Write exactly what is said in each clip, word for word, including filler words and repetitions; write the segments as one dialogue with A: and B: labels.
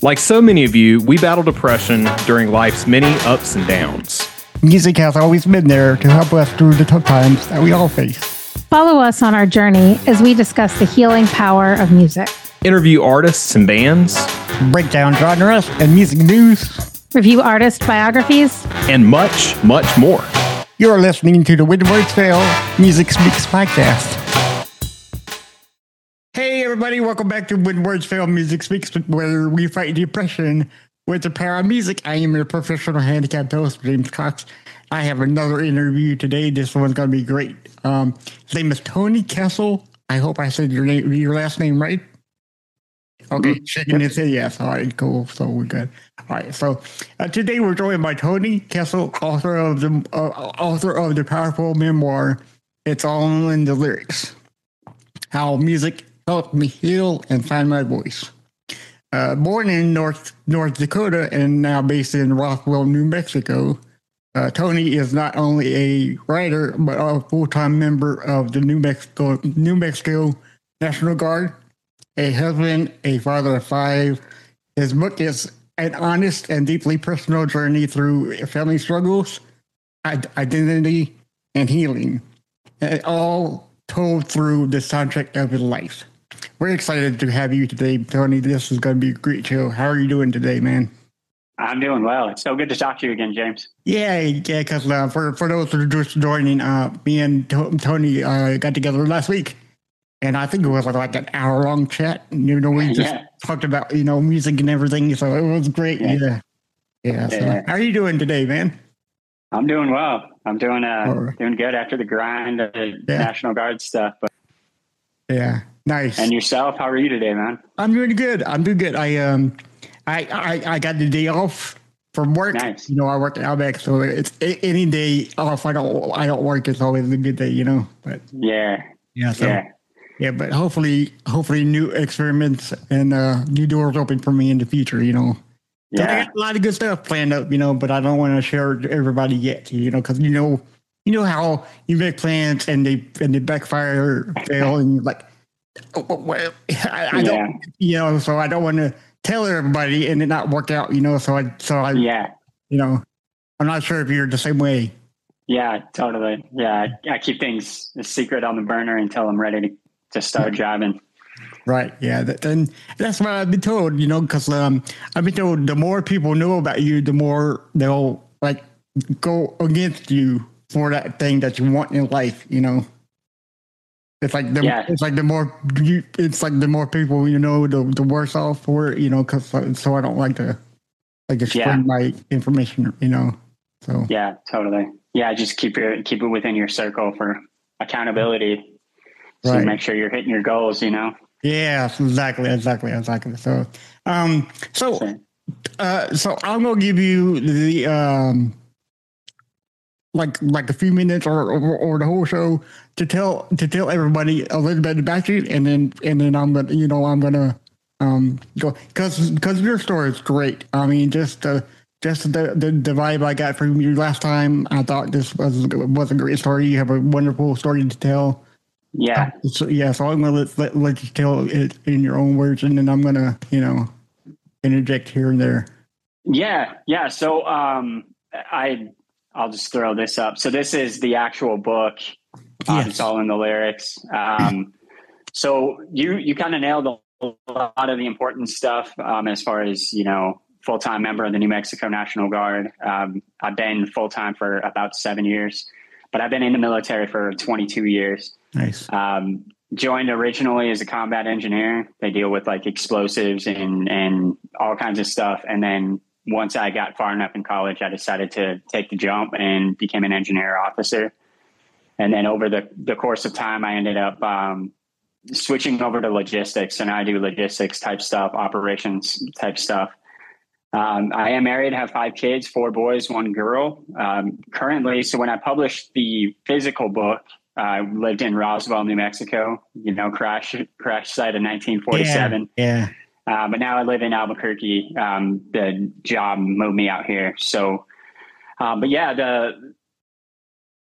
A: Like so many of you, we battle depression during life's many ups and downs.
B: Music has always been there to help us through the tough times that we all face.
C: Follow us on our journey as we discuss the healing power of music.
A: Interview artists and bands.
B: Break down genres and music news.
C: Review artist biographies.
A: And much, much more.
B: You're listening to the When Words Fail Music Speaks podcast. Hey everybody, welcome back to When Words Fail Music Speaks, where we fight depression with the power of music. I am your professional handicapped host, James Cox. I have another interview today. This one's going to be great. Um, his name is Tony Kessel. I hope I said your name, your last name right. Okay, mm-hmm. Shaking his head, yes. All right, cool. So we're good. All right, so uh, today we're joined by Tony Kessel, author of the uh, author of the powerful memoir, It's All in the Lyrics: How Music Helped Me Heal and Find My Voice. Uh, born in North North Dakota and now based in Roswell, New Mexico, uh, Tony is not only a writer but a full-time member of the New Mexico New Mexico National Guard, a husband, a father of five. His book is an honest and deeply personal journey through family struggles, identity, and healing, and all told through the soundtrack of his life. We're excited to have you today, Tony. This is going to be a great show. How are you doing today, man?
D: I'm doing well. It's so good to talk to you again, James.
B: Yeah, yeah. Because uh, for for those who are just joining, uh, me and to- Tony uh, got together last week, and I think it was like an hour long chat. You know, we just yeah. talked about you know music and everything, so it was great. Yeah, yeah. yeah, so yeah. How are you doing today, man?
D: I'm doing well. I'm doing uh right. doing good after the grind of the yeah. National Guard stuff. But
B: yeah. Nice.
D: And yourself? How are you today, man?
B: I'm doing good. I'm doing good. I um, I I, I got the day off from work.
D: Nice.
B: You know, I work at Outback, so it's any day off. I don't I don't work. It's always a good day, you know. But
D: yeah,
B: yeah, so,
D: yeah,
B: yeah. But hopefully, hopefully, new experiments and uh, new doors open for me in the future. You know.
D: Yeah.
B: I got a lot of good stuff planned up, you know, but I don't want to share it to everybody yet, you know, because you know, you know how you make plans and they and they backfire, fail, and you're like. Well, I, I don't, yeah. you know, so I don't want to tell everybody and it not work out, you know. So I, so I,
D: yeah,
B: you know, I'm not sure if you're the same way.
D: Yeah, totally. Yeah, I, I keep things a secret on the burner until I'm ready to, to start driving.
B: Right. Yeah. That, and that's what I've been told, you know, because um, I've been told the more people know about you, the more they'll like go against you for that thing that you want in life, you know. It's like the yeah. it's like the more you, it's like the more people you know, the the worse off for it, you know. Because so I don't like to like to spread yeah. my information, you know. So
D: yeah, totally. Yeah, just keep your keep it within your circle for accountability. So right. make sure you're hitting your goals, you know.
B: Yeah, exactly, exactly, exactly. So, um, so, uh, so I'm gonna give you the um. like like a few minutes or, or or the whole show to tell to tell everybody a little bit about you, and then and then I'm gonna you know I'm gonna um go because because your story is great. I mean, just uh, just the, the the vibe I got from you last time, I thought this was was a great story. You have a wonderful story to tell.
D: Yeah.
B: So yeah, so I'm gonna let let, let you tell it in your own words, and then I'm gonna you know interject here and there.
D: Yeah, yeah. So um, I. I'll just throw this up. So this is the actual book. Um, yes. It's all in the lyrics. Um, so you you kind of nailed a lot of the important stuff um, as far as, you know, full-time member of the New Mexico National Guard. Um, I've been full-time for about seven years, but I've been in the military for twenty-two years.
B: Nice.
D: Um, joined originally as a combat engineer. They deal with like explosives and, and all kinds of stuff. And then once I got far enough in college, I decided to take the jump and became an engineer officer. And then over the, the course of time, I ended up um, switching over to logistics. So now I do logistics type stuff, operations type stuff. Um, I am married, have five kids, four boys, one girl. Um, currently, so when I published the physical book, I lived in Roswell, New Mexico, you know, crash crash site of nineteen forty-seven.
B: Yeah. yeah.
D: Uh, but now I live in Albuquerque. Um, the job moved me out here. So, uh, but yeah, the uh,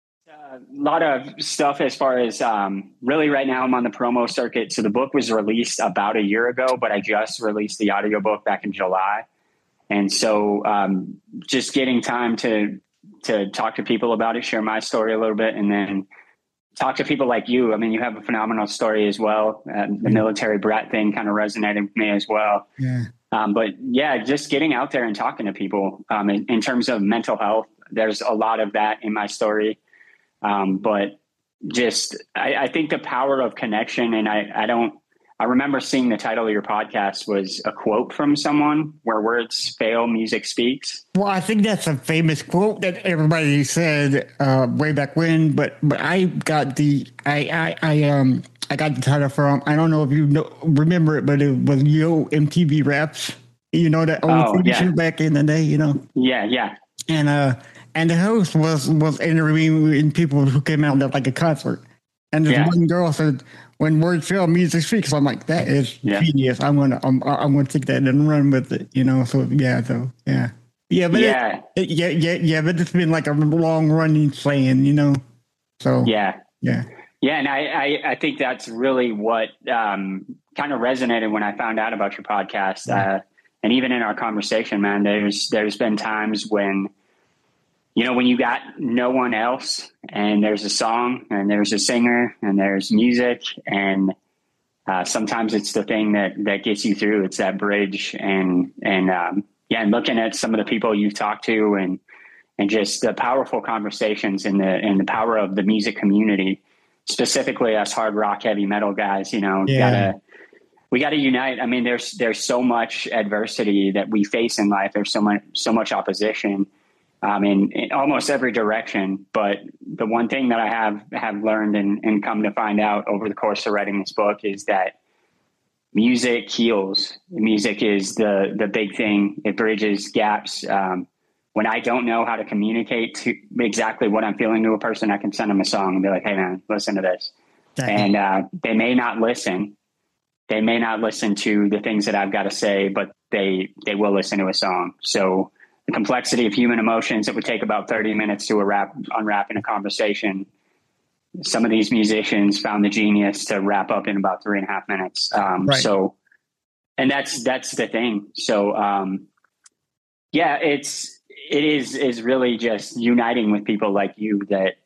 D: A lot of stuff as far as um, really right now I'm on the promo circuit. So the book was released about a year ago, but I just released the audiobook back in July. And so um, just getting time to to talk to people about it, share my story a little bit, and then talk to people like you. I mean, you have a phenomenal story as well. Uh, the military brat thing kind of resonated with me as well.
B: Yeah.
D: Um, but yeah, just getting out there and talking to people um, in, in terms of mental health, there's a lot of that in my story. Um, but just, I, I think the power of connection, and I, I don't, I remember seeing the title of your podcast was a quote from someone, where words fail, music speaks.
B: Well, I think that's a famous quote that everybody said uh, way back when. But but I got the I I, I um I got the title from, I don't know if you know, remember it, but it was Yo M T V Raps. You know, that old
D: Oh,
B: T V
D: yeah.
B: show back in the day. You know.
D: Yeah, yeah.
B: And uh and the host was was interviewing people who came out at like a concert, and this
D: Yeah.
B: one girl said, "When words fail, music speaks." I'm like, that is
D: Yeah.
B: genius. I'm gonna I'm I'm gonna take that and run with it. You know. So yeah. So yeah. Yeah. But
D: Yeah.
B: It, it, yeah. Yeah. Yeah. But it's been like a long running saying. You know. So
D: Yeah.
B: yeah.
D: Yeah. And I, I, I think that's really what um, kind of resonated when I found out about your podcast. Uh, and even in our conversation, man, there's, there's been times when, you know, when you got no one else and there's a song and there's a singer and there's music, and uh, sometimes it's the thing that, that gets you through. It's that bridge. And, and um, yeah, and looking at some of the people you've talked to, and, and just the powerful conversations and the, and the power of the music community, specifically us hard rock, heavy metal guys, you know,
B: Yeah.
D: gotta, we got to unite. I mean, there's, there's so much adversity that we face in life. There's so much, so much opposition. Um, in, in almost every direction. But the one thing that I have, have learned and, and come to find out over the course of writing this book is that music heals. Music is the, the big thing. It bridges gaps. Um, when I don't know how to communicate to exactly what I'm feeling to a person, I can send them a song and be like, "Hey man, listen to this."
B: Exactly.
D: And uh, they may not listen. They may not listen to the things that I've got to say, but they, they will listen to a song. So the complexity of human emotions, it would take about thirty minutes to wrap, unwrap in a conversation. Some of these musicians found the genius to wrap up in about three and a half minutes. Um,
B: Right.
D: So, and that's, that's the thing. So, um, yeah, it's, it is, is really just uniting with people like you that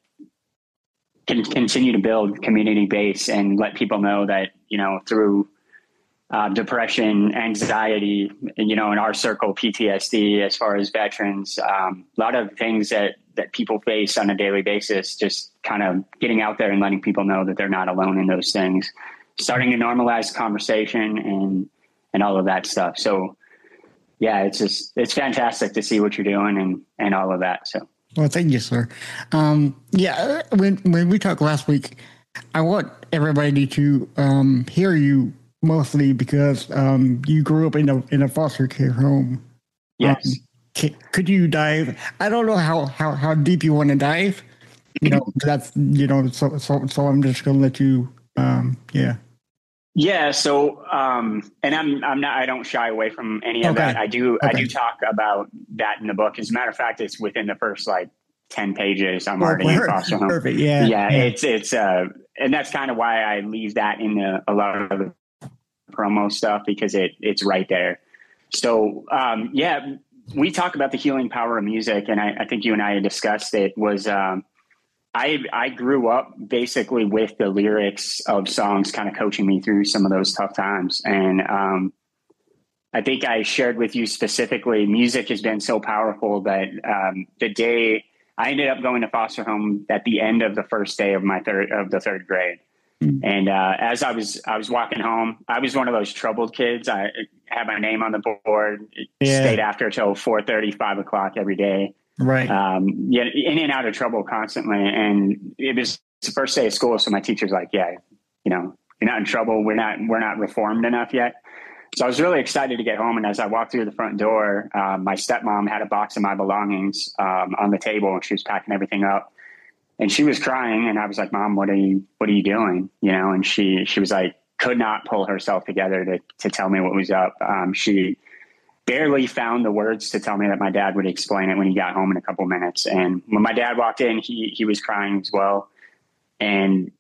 D: can continue to build community base and let people know that, you know, through Uh, depression, anxiety, you know, in our circle, P T S D, as far as veterans, um, a lot of things that, that people face on a daily basis, just kind of getting out there and letting people know that they're not alone in those things, starting to normalize conversation and, and all of that stuff. So yeah, it's just, it's fantastic to see what you're doing and, and all of that. So.
B: Well, thank you, sir. Um, yeah, when when we talked last week, I want everybody to um, hear you mostly because um, you grew up in a in a foster care home.
D: Yes.
B: Um, c- could you dive? I don't know how how, how deep you want to dive. You know, that's you know. So so so I'm just gonna let you. Um, yeah.
D: Yeah. So, um, and I'm, I'm not, I don't shy away from any of
B: Okay.
D: that. I do, I
B: Okay.
D: do talk about that in the book. As a matter of fact, it's within the first like ten pages. I'm
B: Oh,
D: already in
B: per-
D: foster home.
B: Perfect. Yeah.
D: Yeah, it's, it's, uh, and that's kind of why I leave that in the, a lot of the promo stuff, because it, it's right there. So, um, yeah, we talk about the healing power of music. And I, I think you and I had discussed it was, um, I, I grew up basically with the lyrics of songs kind of coaching me through some of those tough times. And, um, I think I shared with you specifically, music has been so powerful that, um, the day I ended up going to foster home at the end of the first day of my third, of the third grade.
B: Mm.
D: And, uh, as I was, I was walking home, I was one of those troubled kids. I had my name on the board,
B: Yeah.
D: stayed after till four thirty, five o'clock every day.
B: Right.
D: Um, yeah, in and out of trouble constantly. And it was the first day of school. So my teacher's like, yeah, you know, you're not in trouble. We're not, we're not reformed enough yet. So I was really excited to get home. And as I walked through the front door, um, my stepmom had a box of my belongings, um, on the table, and she was packing everything up, and she was crying. And I was like, "Mom, what are you, what are you doing?" You know? And she, she was like, could not pull herself together to, to tell me what was up. Um, she barely found the words to tell me that my dad would explain it when he got home in a couple minutes. And when my dad walked in, he, he was crying as well. And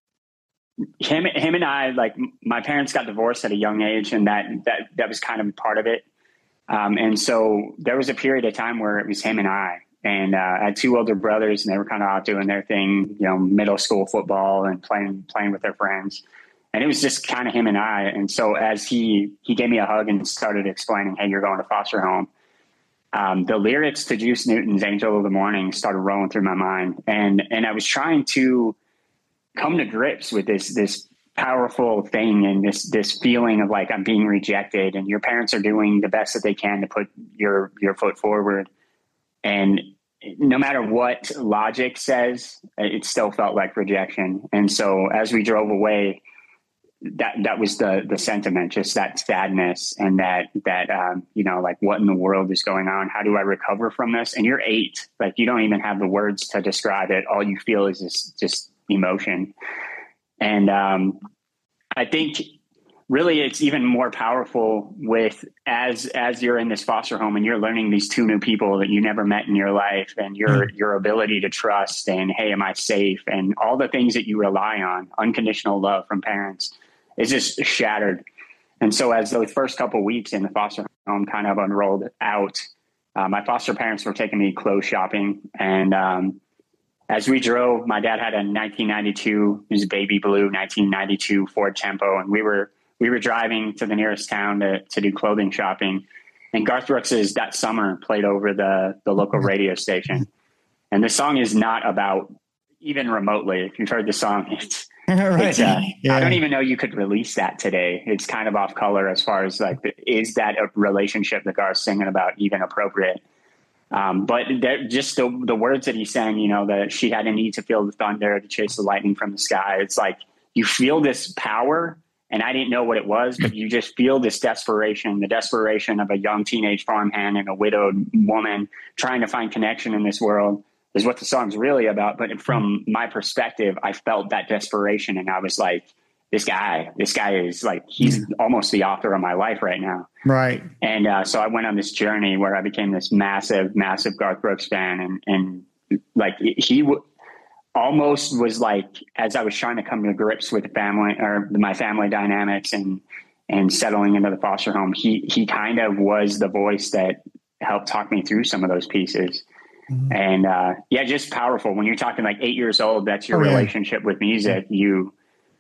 D: him, him and I, like my parents got divorced at a young age, and that, that, that was kind of part of it. Um, and so there was a period of time where it was him and I, and, uh, I had two older brothers, and they were kind of out doing their thing, you know, middle school football and playing, playing with their friends. And it was just kind of him and I. And so as he, he gave me a hug and started explaining, hey, you're going to foster home. Um, the lyrics to Juice Newton's Angel of the Morning started rolling through my mind. And, and I was trying to come to grips with this, this powerful thing and this, this feeling of like, I'm being rejected, and your parents are doing the best that they can to put your, your foot forward. And no matter what logic says, it still felt like rejection. And so as we drove away, that, that was the, the sentiment, just that sadness and that, that, um, you know, like what in the world is going on? How do I recover from this? And you're eight, like you don't even have the words to describe it. All you feel is this just emotion. And, um, I think really it's even more powerful with as, as you're in this foster home and you're learning these two new people that you never met in your life, and your, mm. your ability to trust and, hey, am I safe? And all the things that you rely on, unconditional love from parents, is just shattered. And so as those first couple of weeks in the foster home kind of unrolled out, uh, my foster parents were taking me clothes shopping. And, um, as we drove, my dad had a nineteen ninety-two, it was a baby blue nineteen ninety-two Ford Tempo. And we were, we were driving to the nearest town to, to do clothing shopping. And Garth Brooks's That Summer played over the, the local radio station. And the song is not about, even remotely, if you've heard the song, it's,
B: right.
D: it's uh,
B: yeah.
D: I don't even know you could release that today. It's kind of off color as far as like, is that a relationship that Garth's singing about even appropriate? Um, but just the, the words that he sang, you know, that she had a need to feel the thunder, to chase the lightning from the sky. It's like, you feel this power, and I didn't know what it was, but you just feel this desperation, the desperation of a young teenage farmhand and a widowed woman trying to find connection in this world is what the song's really about. But from my perspective, I felt that desperation, and I was like, this guy, this guy is like, he's yeah. almost the author of my life right now.
B: Right.
D: And uh, so I went on this journey where I became this massive, massive Garth Brooks fan. And, and like, he w- almost was like, as I was trying to come to grips with the family or my family dynamics and, and settling into the foster home, he, he kind of was the voice that helped talk me through some of those pieces. Mm-hmm. And uh, yeah, just powerful. When you're talking like eight years old, that's your oh, relationship yeah. with music. You,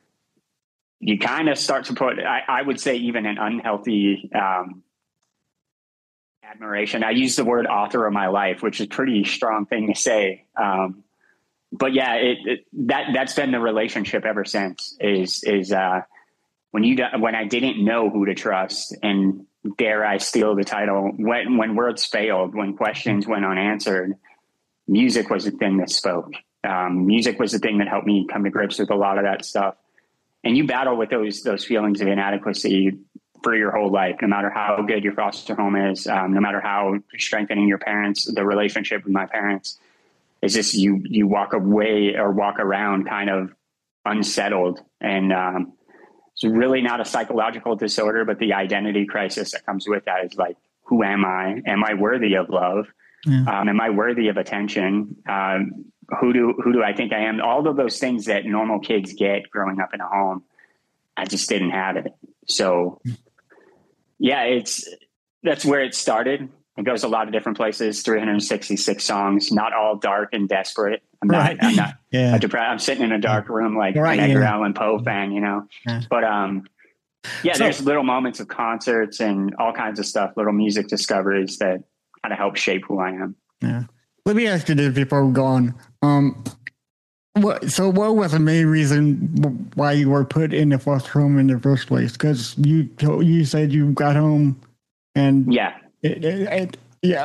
D: you kind of start to put, I, I would say even an unhealthy um, admiration. I use the word author of my life, which is a pretty strong thing to say. Um, but yeah, it, it, that, that's been the relationship ever since is, is uh, when you, when I didn't know who to trust, and dare I steal the title, when, when words failed, when questions went unanswered, music was the thing that spoke. Um, music was the thing that helped me come to grips with a lot of that stuff. And you battle with those those feelings of inadequacy for your whole life, no matter how good your foster home is, um, no matter how strengthening your parents, the relationship with my parents, is just you you walk away or walk around kind of unsettled. And um, it's really not a psychological disorder, but the identity crisis that comes with that is like, who am I? Am I worthy of love? Yeah. Um, am I worthy of attention? Um, who do, who do I think I am? All of those things that normal kids get growing up in a home, I just didn't have it. So yeah, it's, that's where it started. It goes a lot of different places, three hundred sixty-six songs, not all dark and desperate. I'm
B: right.
D: not, I'm not,
B: yeah.
D: depressed. I'm sitting in a dark room, like
B: right,
D: an Edgar
B: yeah.
D: Allan Poe fan, you know,
B: yeah.
D: but, um, yeah,
B: so,
D: there's little moments of concerts and all kinds of stuff, little music discoveries that kind of help shape who I am.
B: Yeah. Let me ask you this before we go on. Um, what, so what was the main reason why you were put in the foster home in the first place? Because you told, you said you got home and
D: yeah,
B: it, it, it, yeah,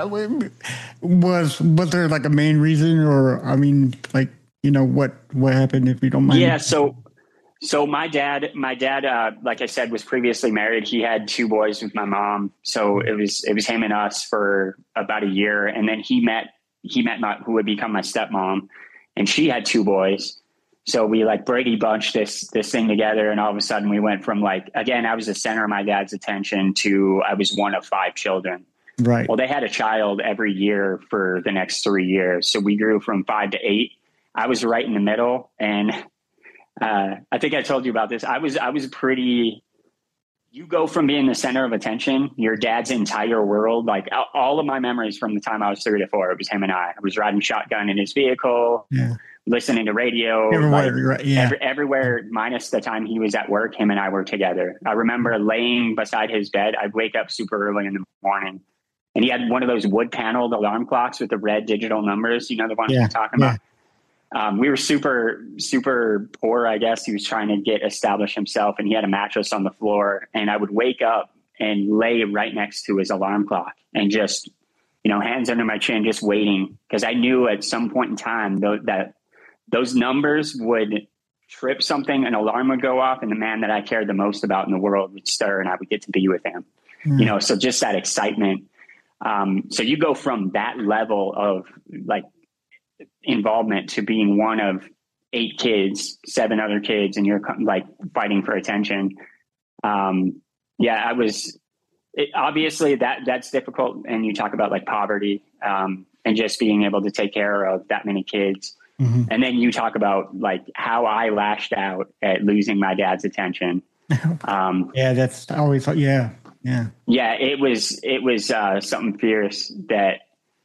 B: was was there like a main reason, or I mean, like, you know, what what happened, if you don't mind?
D: Yeah, so so my dad, my dad, uh, like I said, was previously married. He had two boys with my mom, so it was it was him and us for about a year, and then he met he met my who would become my stepmom, and she had two boys. So we like Brady bunched this, this thing together. And all of a sudden we went from like, again, I was the center of my dad's attention to I was one of five children.
B: Right.
D: Well, they had a child every year for the next three years. So we grew from five to eight. I was right in the middle. And uh, I think I told you about this. I was, I was pretty, you go from being the center of attention, your dad's entire world, like all of my memories from the time I was three to four, it was him and I. I was riding shotgun in his vehicle. Yeah. Listening to radio,
B: everywhere,
D: like,
B: right, yeah.
D: every, everywhere minus the time he was at work, him and I were together. I remember laying beside his bed. I'd wake up super early in the morning and he had one of those wood paneled alarm clocks with the red digital numbers. You know, the one yeah, I'm talking yeah. about. Um, we were super, super poor, I guess. He was trying to get established himself and he had a mattress on the floor and I would wake up and lay right next to his alarm clock and just, you know, hands under my chin, just waiting. Cause I knew at some point in time th- that those numbers would trip something, an alarm would go off and the man that I cared the most about in the world would stir and I would get to be with him, mm. you know? So just that excitement. Um, so you go from that level of like involvement to being one of eight kids, seven other kids, and you're like fighting for attention. Um, yeah, I was it, obviously that that's difficult. And you talk about like poverty, um, and just being able to take care of that many kids. Mm-hmm. And then you talk about like how I lashed out at losing my dad's attention. Um,
B: yeah, that's always, yeah, yeah.
D: Yeah, it was, it was uh, something fierce that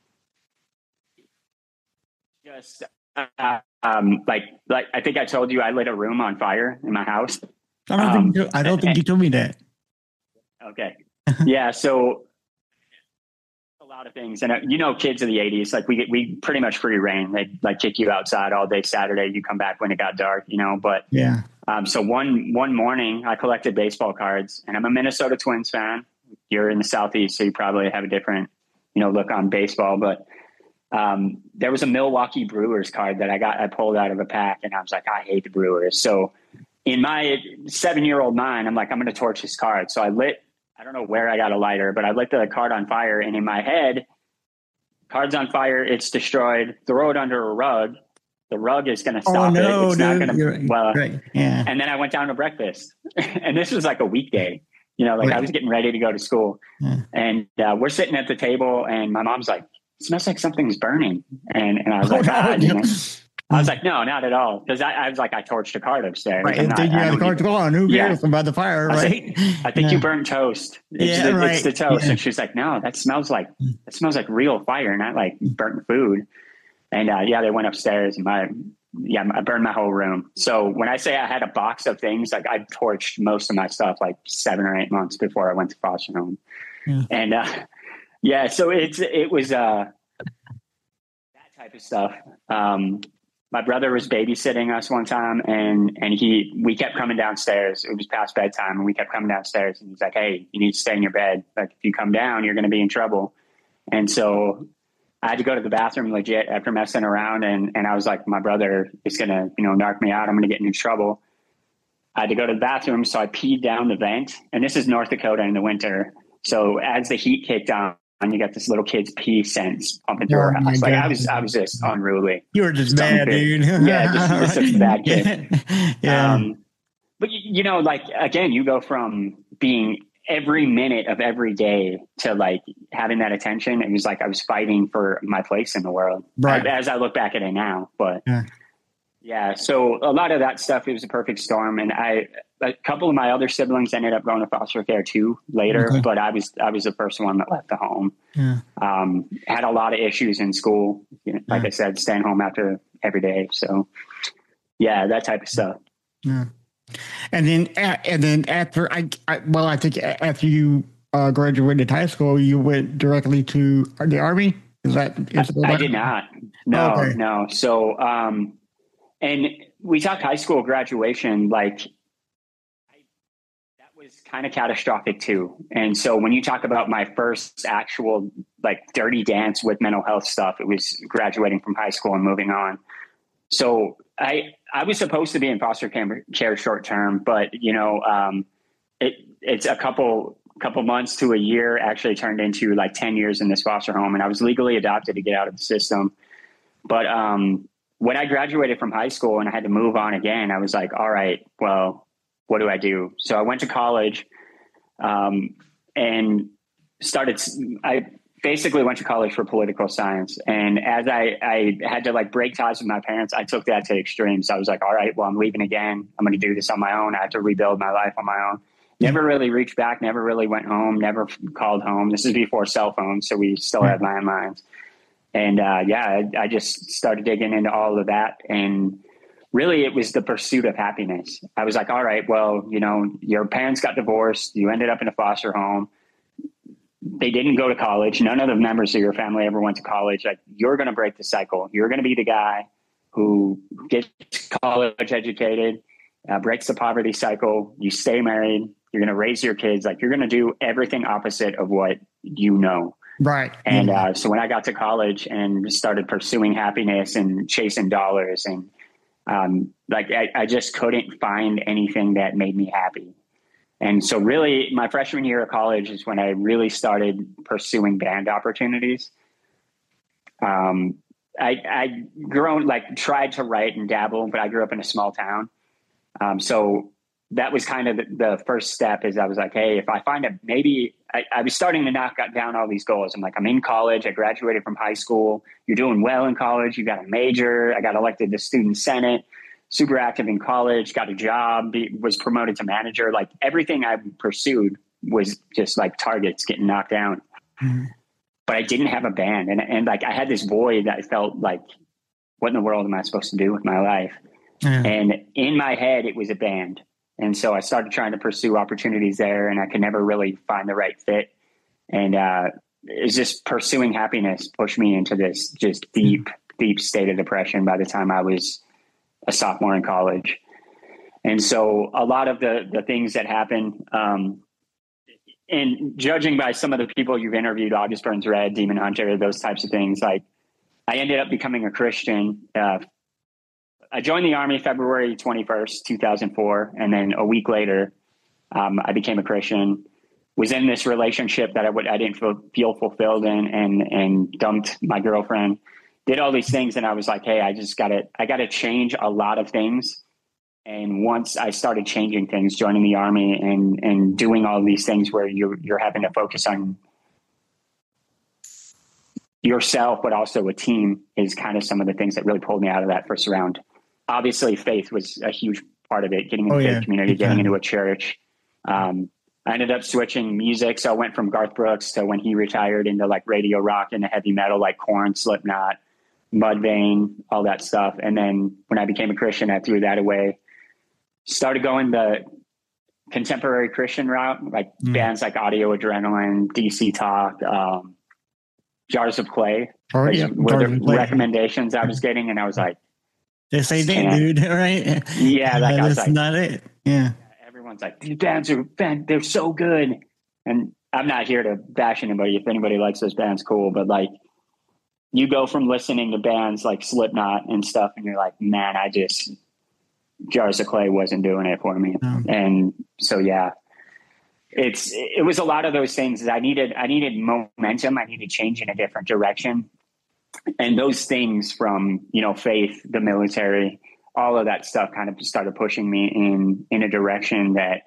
D: just, uh, um, like, like, I think I told you I lit a room on fire in my house.
B: I don't um, think, you, I don't think and, you told me that.
D: Okay. Yeah. So, a lot of things. And uh, you know, kids of the eighties, like we get, we pretty much free reign. They like kick you outside all day Saturday. You come back when it got dark, you know, but
B: yeah.
D: Um, so one, one morning I collected baseball cards and I'm a Minnesota Twins fan. You're in the Southeast, so you probably have a different, you know, look on baseball, but um, there was a Milwaukee Brewers card that I got, I pulled out of a pack and I was like, I hate the Brewers. So in my seven year old mind, I'm like, I'm going to torch this card. So I lit, I don't know where I got a lighter, but I lit the card on fire and in my head, card's on fire, it's destroyed, throw it under a rug. The rug is going to stop
B: oh, no,
D: it. It's
B: dude,
D: not going to, well,
B: right. yeah.
D: And then I went down to breakfast and this was like a weekday, you know, like right. I was getting ready to go to school yeah. and uh, we're sitting at the table and my mom's like, it smells like something's burning. And, and I was
B: oh,
D: like,
B: no,
D: ah,
B: you
D: know. I was like, no, not at all. Cause I, I was like, I torched a card upstairs.
B: Right. Not, you had a card to go on. Who cares yeah. about the fire, right?
D: I think, I think yeah. you burnt toast. It's,
B: yeah,
D: the,
B: right.
D: it's the toast.
B: Yeah.
D: And she's like, no, that smells like, it smells like real fire, not like burnt food. And uh, yeah, they went upstairs and my, yeah, I burned my whole room. So when I say I had a box of things, like I torched most of my stuff like seven or eight months before I went to foster home. Yeah. And uh, yeah, so it's, it was uh, that type of stuff. Um, my brother was babysitting us one time and, and he, we kept coming downstairs. It was past bedtime and we kept coming downstairs and he's like, hey, you need to stay in your bed. Like if you come down, you're going to be in trouble. And so I had to go to the bathroom legit after messing around. And, and I was like, my brother is going to, you know, narc me out. I'm going to get into trouble. I had to go to the bathroom. So I peed down the vent and this is North Dakota in the winter. So as the heat kicked on, you got this little kid's pee scents pumping through our house. Like I was, I was just unruly.
B: You were just bad, dude.
D: Yeah. Just, just a bad kid.
B: yeah.
D: Um, but you, you know, like, again, you go from being every minute of every day to like having that attention. It was like I was fighting for my place in the world, right? As I look back at it now, but yeah. yeah. So a lot of that stuff, it was a perfect storm. And I, a couple of my other siblings ended up going to foster care too later, okay. but I was, I was the first one that left the home. Yeah. Um, had a lot of issues in school, you know, like yeah. I said, staying home after every day. So yeah, that type of stuff.
B: Yeah. And then, and then after I, I well, I think after you uh, graduated high school, you went directly to the Army. Is that? Is
D: I, I did not. No, oh, okay. no. So, um, and we talk high school graduation, like I, that was kind of catastrophic too. And so when you talk about my first actual like dirty dance with mental health stuff, it was graduating from high school and moving on. So I, I was supposed to be in foster care short term, but you know, um, it, it's a couple, couple months to a year actually turned into like ten years in this foster home. And I was legally adopted to get out of the system. But, um, when I graduated from high school and I had to move on again, I was like, all right, well, what do I do? So I went to college um, and started, I basically went to college for political science. And as I, I had to like break ties with my parents, I took that to extremes. So I was like, all right, well, I'm leaving again. I'm going to do this on my own. I have to rebuild my life on my own. Never really reached back, never really went home, never called home. This is before cell phones, so we still had landlines. And uh, yeah, I, I just started digging into all of that. And really, it was the pursuit of happiness. I was like, all right, well, you know, your parents got divorced. You ended up in a foster home. They didn't go to college. None of the members of your family ever went to college. Like, you're going to break the cycle. You're going to be the guy who gets college educated, uh, breaks the poverty cycle. You stay married. You're going to raise your kids. Like, you're going to do everything opposite of what you know.
B: Right.
D: And
B: mm-hmm.
D: uh, so when I got to college and started pursuing happiness and chasing dollars and um, like, I, I just couldn't find anything that made me happy. And so really my freshman year of college is when I really started pursuing band opportunities. Um, I, I grown, like tried to write and dabble, but I grew up in a small town. Um, so that was kind of the, the first step is I was like, hey, if I find a, maybe I, I was starting to knock down all these goals. I'm like, I'm in college. I graduated from high school. You're doing well in college. You got a major. I got elected to student senate, super active in college, got a job, be, was promoted to manager. Like everything I pursued was just like targets getting knocked down. Mm-hmm. But I didn't have a band. And, and like, I had this void that I felt like, what in the world am I supposed to do with my life? Mm-hmm. And in my head, it was a band. And so I started trying to pursue opportunities there, and I could never really find the right fit. And uh, it's just pursuing happiness pushed me into this just deep, deep state of depression by the time I was a sophomore in college. And so a lot of the, the things that happened, um, and judging by some of the people you've interviewed, August Burns Red, Demon Hunter, those types of things, like I ended up becoming a Christian. Uh, I joined the Army February twenty-first, two thousand four. And then a week later, um, I became a Christian, was in this relationship that I would, I didn't feel, feel fulfilled in, and, and dumped my girlfriend, did all these things. And I was like, hey, I just gotta, I gotta change a lot of things. And once I started changing things, joining the Army and, and doing all these things where you're, you're having to focus on yourself, but also a team, is kind of some of the things that really pulled me out of that first round. Obviously, faith was a huge part of it, getting in the oh, faith yeah. community, getting into a church. Um, I ended up switching music. So I went from Garth Brooks to when he retired into like radio rock and heavy metal, like Korn, Slipknot, Mudvayne, all that stuff. And then when I became a Christian, I threw that away. Started going the contemporary Christian route, like mm. bands like Audio Adrenaline, D C Talk, um, Jars of Clay. Oh, yeah. Were the recommendations I was getting. And I was like,
B: they say that, dude, right?
D: Yeah, like I was
B: that's
D: like,
B: not it. Yeah.
D: Everyone's like, these bands are, they're so good. And I'm not here to bash anybody. If anybody likes those bands, cool. But like, you go from listening to bands like Slipknot and stuff, and you're like, man, I just, Jars of Clay wasn't doing it for me. No. And so, yeah, it's, it was a lot of those things. I needed, I needed momentum. I needed change in a different direction. And those things from, you know, faith, the military, all of that stuff kind of started pushing me in, in a direction that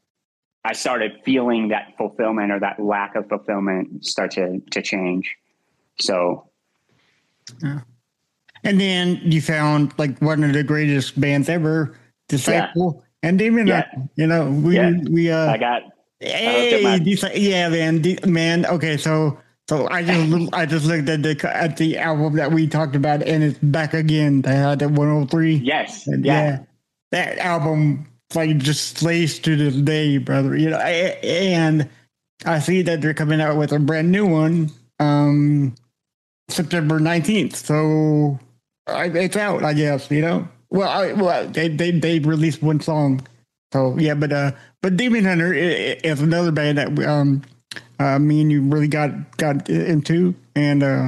D: I started feeling that fulfillment or that lack of fulfillment start to, to change. So.
B: Yeah. And then you found like one of the greatest bands ever, Disciple. Yeah. And even, yeah. uh, you know, we, yeah. we, uh,
D: I got,
B: hey, I my- yeah, man, man. Okay. So, So I just I just looked at the at the album that we talked about, and it's back again. They had the one oh three.
D: Yes,
B: and yeah. yeah, that album like just slays to this day, brother. You know, I, and I see that they're coming out with a brand new one, um, September nineteenth. So I, it's out, I guess. You know, well, I, well, they they they released one song. So yeah, but uh, but Demon Hunter is another band that um. Uh, me and you really got got into, and uh,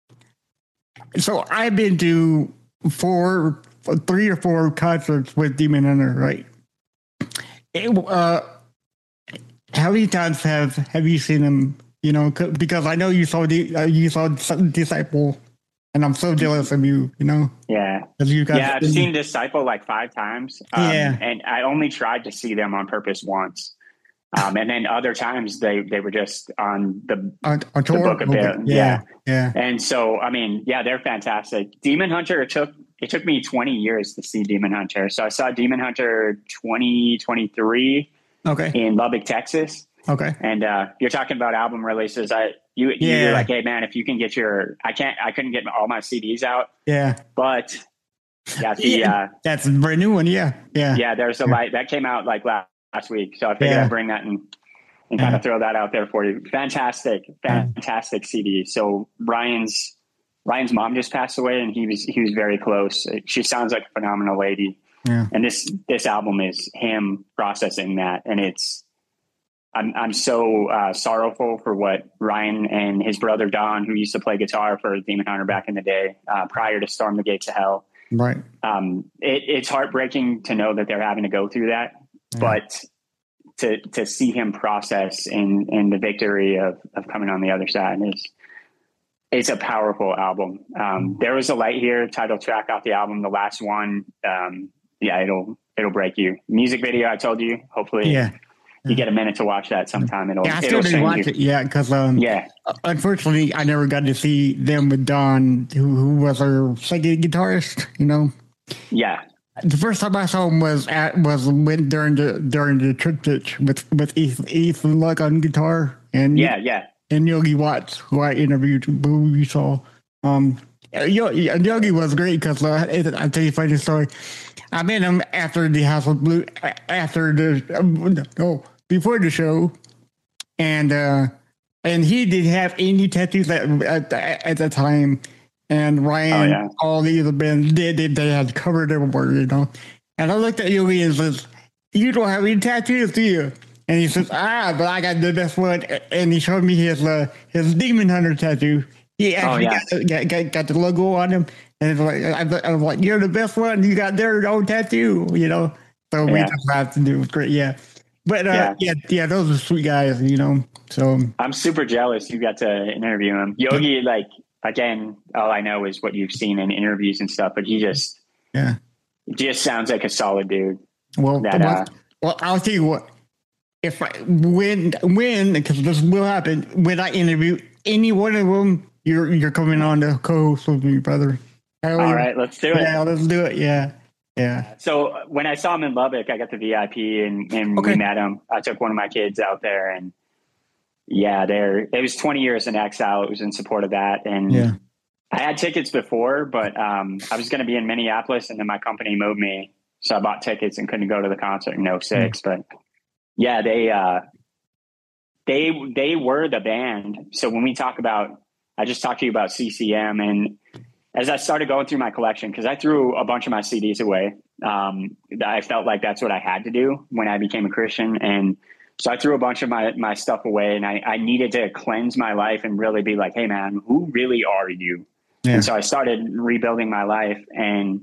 B: so I've been to four, three or four concerts with Demon Hunter, right? It, uh, how many times have have you seen them? You know, because I know you saw the uh, you saw Disciple and I'm so jealous of you. You know.
D: Yeah.
B: You got
D: yeah, I've seen Disciple like five times. Um,
B: yeah.
D: And I only tried to see them on purpose once. Um, and then other times they, they were just on the,
B: on, on
D: the Book of Baal.
B: Yeah,
D: yeah.
B: Yeah.
D: And so, I mean, yeah, they're fantastic. Demon Hunter, it took, it took me twenty years to see Demon Hunter. So I saw Demon Hunter twenty twenty-three
B: okay.
D: in Lubbock, Texas.
B: Okay.
D: And uh, you're talking about album releases. I, you,
B: yeah.
D: you're like, hey man, if you can get your, I can't, I couldn't get all my C Ds out.
B: Yeah.
D: But yeah, the,
B: yeah.
D: uh,
B: that's a brand new one. Yeah. Yeah.
D: Yeah. There's a
B: yeah.
D: light that came out like last, last week. So I figured
B: yeah.
D: I'd bring that and, and kind of throw that out there for you. Fantastic, fantastic C D. So Ryan's Ryan's mom just passed away, and he was he was very close. She sounds like a phenomenal lady.
B: Yeah.
D: And this this album is him processing that, and it's I'm I'm so uh, sorrowful for what Ryan and his brother Don, who used to play guitar for Demon Hunter back in the day, uh, prior to Storm the Gates of Hell.
B: Right.
D: Um, it, it's heartbreaking to know that they're having to go through that, yeah. but. To, to see him process in, in the victory of, of coming on the other side is it's a powerful album. Um, there was a light here, title track off the album, the last one. Um, yeah, it'll it'll break you. Music video, I told you. Hopefully,
B: yeah,
D: you get a minute to watch that sometime. It'll
B: yeah, I
D: it'll
B: still didn't watch
D: you.
B: it. Yeah, because um,
D: yeah,
B: unfortunately, I never got to see them with Don, who who was her second guitarist. You know.
D: Yeah.
B: The first time I saw him was at was when during the during the trip pitch with with Ethan, Ethan Luck on guitar and
D: yeah yeah
B: and Yogi Watts, who I interviewed, who you saw. Um, Yogi was great because uh, I'll tell you a funny story. I met him after the House of Blue, after the um, no before the show, and uh, and he didn't have any tattoos at at, at the time. And Ryan,
D: oh, yeah.
B: all the other bands did, they, they had covered everywhere, you know. And I looked at Yogi and says, "You don't have any tattoos, do you?" And he says, "Ah, but I got the best one." And he showed me his uh, his Demon Hunter tattoo. He actually
D: oh, yeah.
B: got, got, got the logo on him. And it's like, I, I was like, "You're the best one. You got their own tattoo," you know. So yeah. we just laughed and it was great, yeah. But uh, yeah. yeah, yeah, those are sweet guys, you know. So
D: I'm super jealous you got to interview him. Yogi, like. Again, all I know is what you've seen in interviews and stuff, but he just,
B: yeah,
D: just sounds like a solid dude.
B: Well,
D: that,
B: well,
D: uh,
B: well, I'll tell you what. If I when when because this will happen when I interview any one of them, you're you're coming on to co-host with me, brother.
D: All yeah. right, let's do it.
B: Yeah, let's do it. Yeah, yeah.
D: So when I saw him in Lubbock, I got the V I P and, and okay. we met him. I took one of my kids out there and. Yeah, there. It was twenty years in exile. It was in support of that, and
B: yeah.
D: I had tickets before, but um, I was going to be in Minneapolis, and then my company moved me, so I bought tickets and couldn't go to the concert in oh six. Mm. But yeah, they uh, they they were the band. So when we talk about, I just talked to you about C C M, and as I started going through my collection, because I threw a bunch of my C Ds away, um, I felt like that's what I had to do when I became a Christian, and so I threw a bunch of my, my stuff away, and I, I needed to cleanse my life and really be like, hey man, who really are you? Yeah. And so I started rebuilding my life. And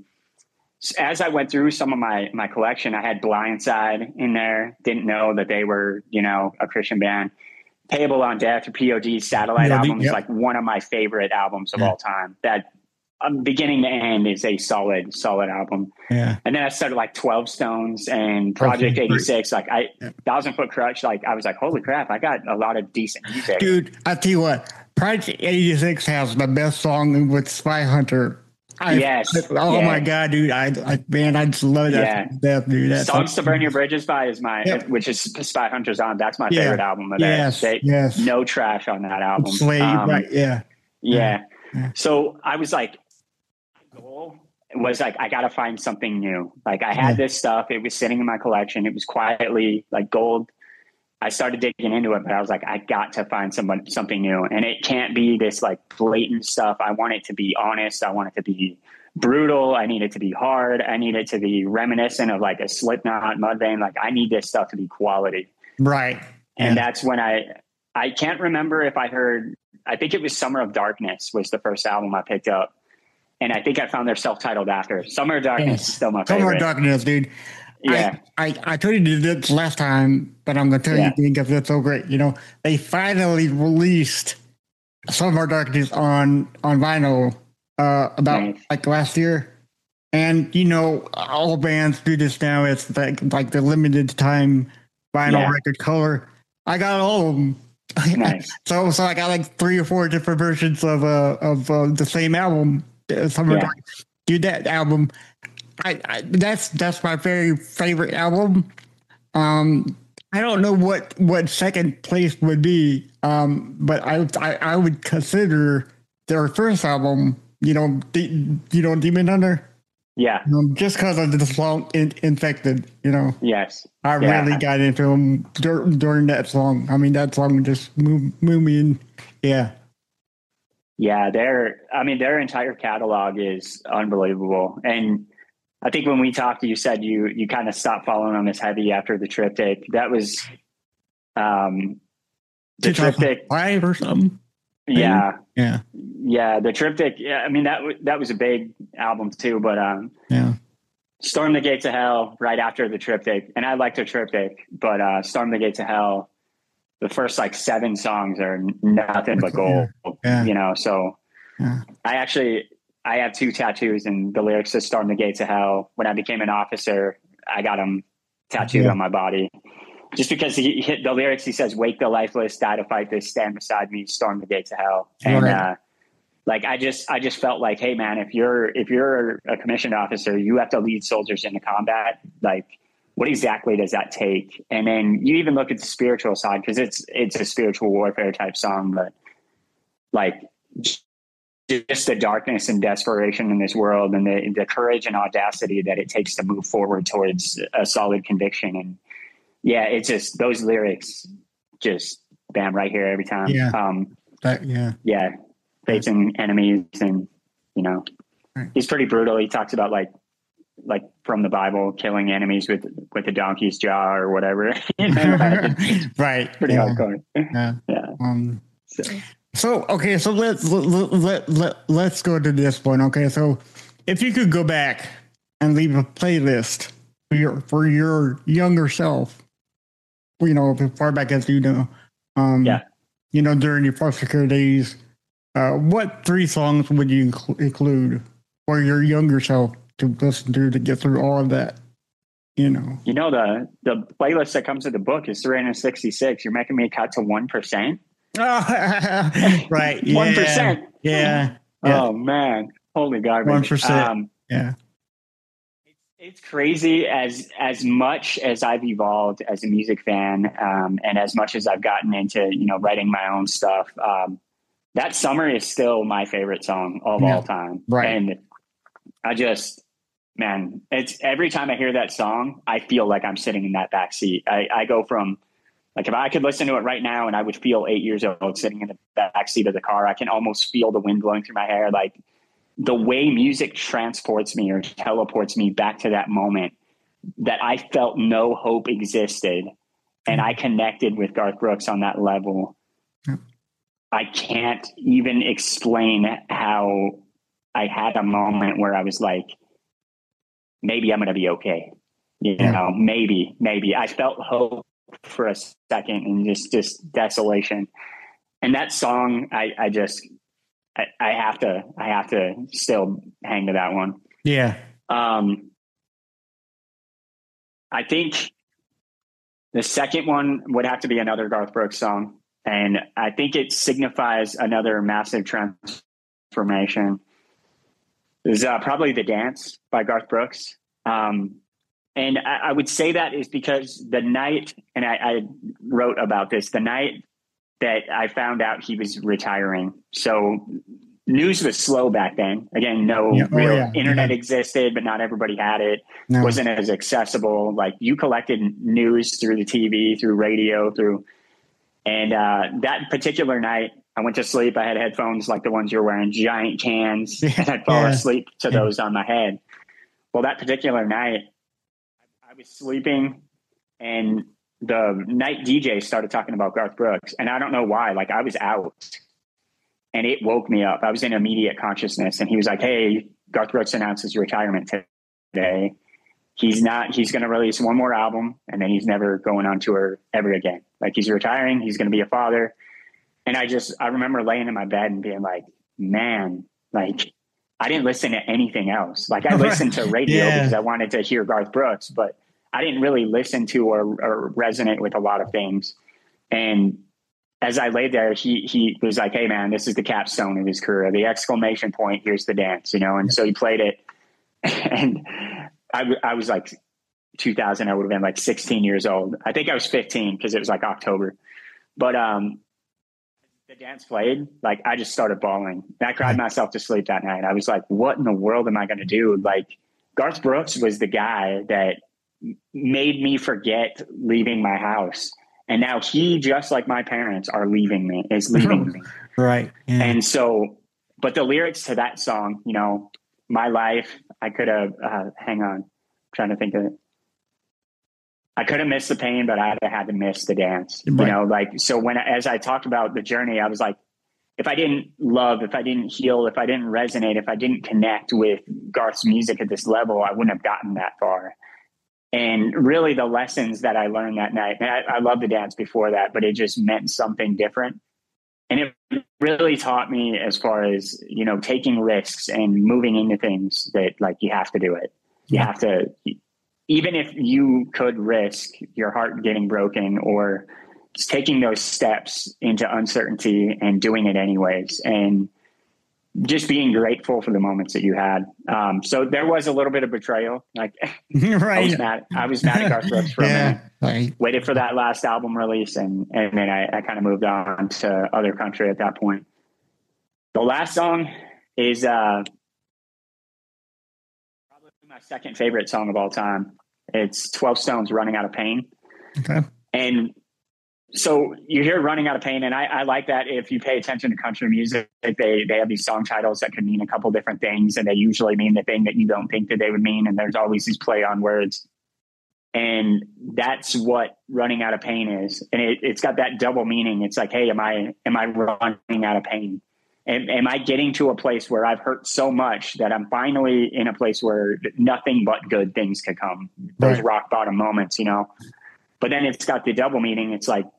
D: as I went through some of my, my collection, I had Blindside in there. Didn't know that they were, you know, a Christian band. Payable on Death or P O D's Satellite
B: yeah,
D: album
B: yep.
D: is like one of my favorite albums of
B: yeah.
D: all time. That um, beginning to end is a solid, solid album.
B: Yeah.
D: And then I started like twelve Stones and Project eighty-six. Like I,
B: yeah.
D: Thousand Foot Crutch. Like I was like, holy crap, I got a lot of decent music.
B: Dude, I tell you what, Project eighty-six has the best song with Spy Hunter. I,
D: yes.
B: I, oh
D: yeah.
B: my God, dude. I, I man, I just love that.
D: Yeah.
B: Death, dude. That's
D: Songs to Burn Your Bridges by is my,
B: yep.
D: which is Spy Hunter's on. That's my
B: yeah.
D: favorite album of
B: yes.
D: that. They,
B: yes.
D: No trash on that album.
B: Slave,
D: um,
B: right. Yeah.
D: Yeah.
B: yeah.
D: So I was like, goal was like, I got to find something new. Like I had yeah. this stuff. It was sitting in my collection. It was quietly like gold. I started digging into it, but I was like, I got to find someone, something new. And it can't be this like blatant stuff. I want it to be honest. I want it to be brutal. I need it to be hard. I need it to be reminiscent of like a Slipknot, Mudvayne. Like I need this stuff to be quality.
B: Right.
D: And
B: yeah.
D: that's when I, I can't remember if I heard, I think it was Summer of Darkness was the first album I picked up. And I think I found their self-titled after. Summer of Darkness yes. is still my favorite.
B: Summer of Darkness, dude.
D: Yeah.
B: I, I, I told you this last time, but I'm going to tell yeah. you because it's so great. You know, they finally released Summer of Darkness on, on vinyl uh, about
D: Nice.
B: like last year. And you know, all bands do this now. It's like like the limited time vinyl
D: Yeah.
B: record color. I got all of them.
D: Nice.
B: so so I got like three or four different versions of uh of uh, the same album. Uh, Some
D: Yeah.
B: do that album. I, I that's that's my very favorite album. Um, I don't know what what second place would be. Um, but I I, I would consider their first album. You know, De- you know, Demon Hunter.
D: Yeah.
B: Um, just because of the song in, Infected, you know,
D: Yes.
B: I
D: Yeah.
B: really got into them dur- during that song. I mean, that song just moved, moved me in. Yeah.
D: Yeah, their I mean their entire catalog is unbelievable. And I think when we talked, you said you you kind of stopped following them as heavy after the Triptych. That was um the Triptych.
B: Five or something.
D: Yeah.
B: Yeah.
D: Yeah, the Triptych. Yeah, I mean that w- that was a big album too, but um
B: Yeah.
D: Storm the Gates of Hell right after the Triptych. And I liked the Triptych, but uh Storm the Gates of Hell, the first like seven songs are nothing but gold.
B: Yeah.
D: You know, so
B: Yeah.
D: I actually I have two tattoos, and the lyrics to Storm the Gates of Hell. When I became an officer, I got them tattooed
B: Yeah.
D: on my body. Just because he hit the lyrics, he says, "Wake the lifeless, die to fight this, stand beside me, storm the gates of hell." And
B: Right.
D: uh, like I just, I just felt like, hey man, if you're if you're a commissioned officer, you have to lead soldiers into combat. Like, what exactly does that take? And then you even look at the spiritual side, because it's it's a spiritual warfare type song, but like just the darkness and desperation in this world, and the the courage and audacity that it takes to move forward towards a solid conviction. And yeah, it's just those lyrics just bam right here every time.
B: Yeah.
D: Um,
B: That, yeah.
D: yeah, facing enemies, and you know,
B: Right.
D: he's pretty brutal. He talks about like like from the Bible, killing enemies with with a donkey's jaw or whatever. You know, like, it's
B: Right.
D: pretty
B: yeah.
D: hardcore.
B: Yeah.
D: Yeah.
B: Um,
D: So,
B: So okay, so let's let, let, let, let's go to this point. Okay, so if you could go back and leave a playlist for your for your younger self, you know, as far back as you know, um,
D: Yeah.
B: you know, during your foster care days, uh, what three songs would you inclu- include for your younger self to listen to to get through all of that? You know,
D: you know, the the playlist that comes with the book is three hundred sixty-six. You're making me cut to one percent.
B: right? Yeah,
D: One percent.
B: yeah, yeah,
D: Oh man, holy garbage.
B: one percent.
D: Um,
B: Yeah.
D: It's crazy as as much as I've evolved as a music fan, um, and as much as I've gotten into, you know, writing my own stuff. Um, that Summer is still my favorite song of
B: Yeah.
D: all time.
B: Right.
D: And I just, man, it's every time I hear that song, I feel like I'm sitting in that back seat. I, I go from like, if I could listen to it right now and I would feel eight years old sitting in the back seat of the car, I can almost feel the wind blowing through my hair. Like, the way music transports me or teleports me back to that moment that I felt no hope existed, and I connected with Garth Brooks on that level.
B: Yep.
D: I can't even explain how I had a moment where I was like, maybe I'm going to be okay. You
B: Yeah.
D: know, maybe, maybe I felt hope for a second, and just, just desolation. And that song, I, I just, I, I have to, I have to still hang to that one.
B: Yeah.
D: Um, I think the second one would have to be another Garth Brooks song. And I think it signifies another massive transformation. Is uh, probably The Dance by Garth Brooks. Um, and I, I would say that is because the night, and I, I wrote about this, the night that I found out he was retiring. So news was slow back then. Again, no
B: Yeah. Oh,
D: real
B: yeah.
D: internet
B: Yeah.
D: existed, but not everybody had it.
B: No.
D: Wasn't as accessible. Like, you collected news through the T V, through radio, through, and uh, that particular night, I went to sleep. I had headphones like the ones you're wearing, giant cans,
B: Yeah.
D: and I'd fall
B: Yeah.
D: asleep to
B: Yeah.
D: those on my head. Well, that particular night, I was sleeping, and the night D J started talking about Garth Brooks, and I don't know why. Like, I was out, and it woke me up. I was in immediate consciousness, and he was like, "Hey, Garth Brooks announced his retirement today. He's not. He's going to release one more album, and then he's never going on tour ever again. Like, he's retiring. He's going to be a father." And I just, I remember laying in my bed and being like, "Man, like, I didn't listen to anything else. Like I listened to radio
B: Yeah.
D: because I wanted to hear Garth Brooks, but I didn't really listen to or, or resonate with a lot of things. And as I laid there, he, he was like, hey man, this is the capstone of his career, the exclamation point. Here's the dance, you know? And so he played it. And I, I was like two thousand, I would have been like sixteen years old. I think I was fifteen because it was like October, but, um, the dance played, like I just started bawling. I cried myself to sleep that night. I was like, what in the world am I going to do? Like Garth Brooks was the guy that made me forget leaving my house. And now he, just like my parents, are leaving me, is leaving me.
B: Right. Yeah.
D: And so, but the lyrics to that song, you know, my life, I could have, uh, hang on, I'm trying to think of it. I could have missed the pain, but I'd have had to miss the dance,
B: Right.
D: you know, like, so when, as I talked about the journey, I was like, if I didn't love, if I didn't heal, if I didn't resonate, if I didn't connect with Garth's music at this level, I wouldn't have gotten that far. And really the lessons that I learned that night, and I, I loved the dance before that, but it just meant something different. And it really taught me as far as, you know, taking risks and moving into things that like, you have to do it. You have to, even if you could risk your heart getting broken or just taking those steps into uncertainty and doing it anyways. And just being grateful for the moments that you had. Um, so there was a little bit of betrayal. Like
B: right.
D: I was mad. I was mad at Garth Brooks for a
B: yeah.
D: minute.
B: Right.
D: Waited for that last album release, and and then I, I kind of moved on to other country at that point. The last song is uh, probably my second favorite song of all time. It's twelve Stones, Running Out of Pain.
B: Okay.
D: And so you hear Running Out of Pain, and I, I like that if you pay attention to country music, they they have these song titles that can mean a couple different things, and they usually mean the thing that you don't think that they would mean, and there's always these play on words. And that's what Running Out of Pain is. And it, it's got that double meaning. It's like, hey, am I am I running out of pain? Am, am I getting to a place where I've hurt so much that I'm finally in a place where nothing but good things could come? Those
B: Right.
D: rock bottom moments, you know? But then it's got the double meaning. It's like,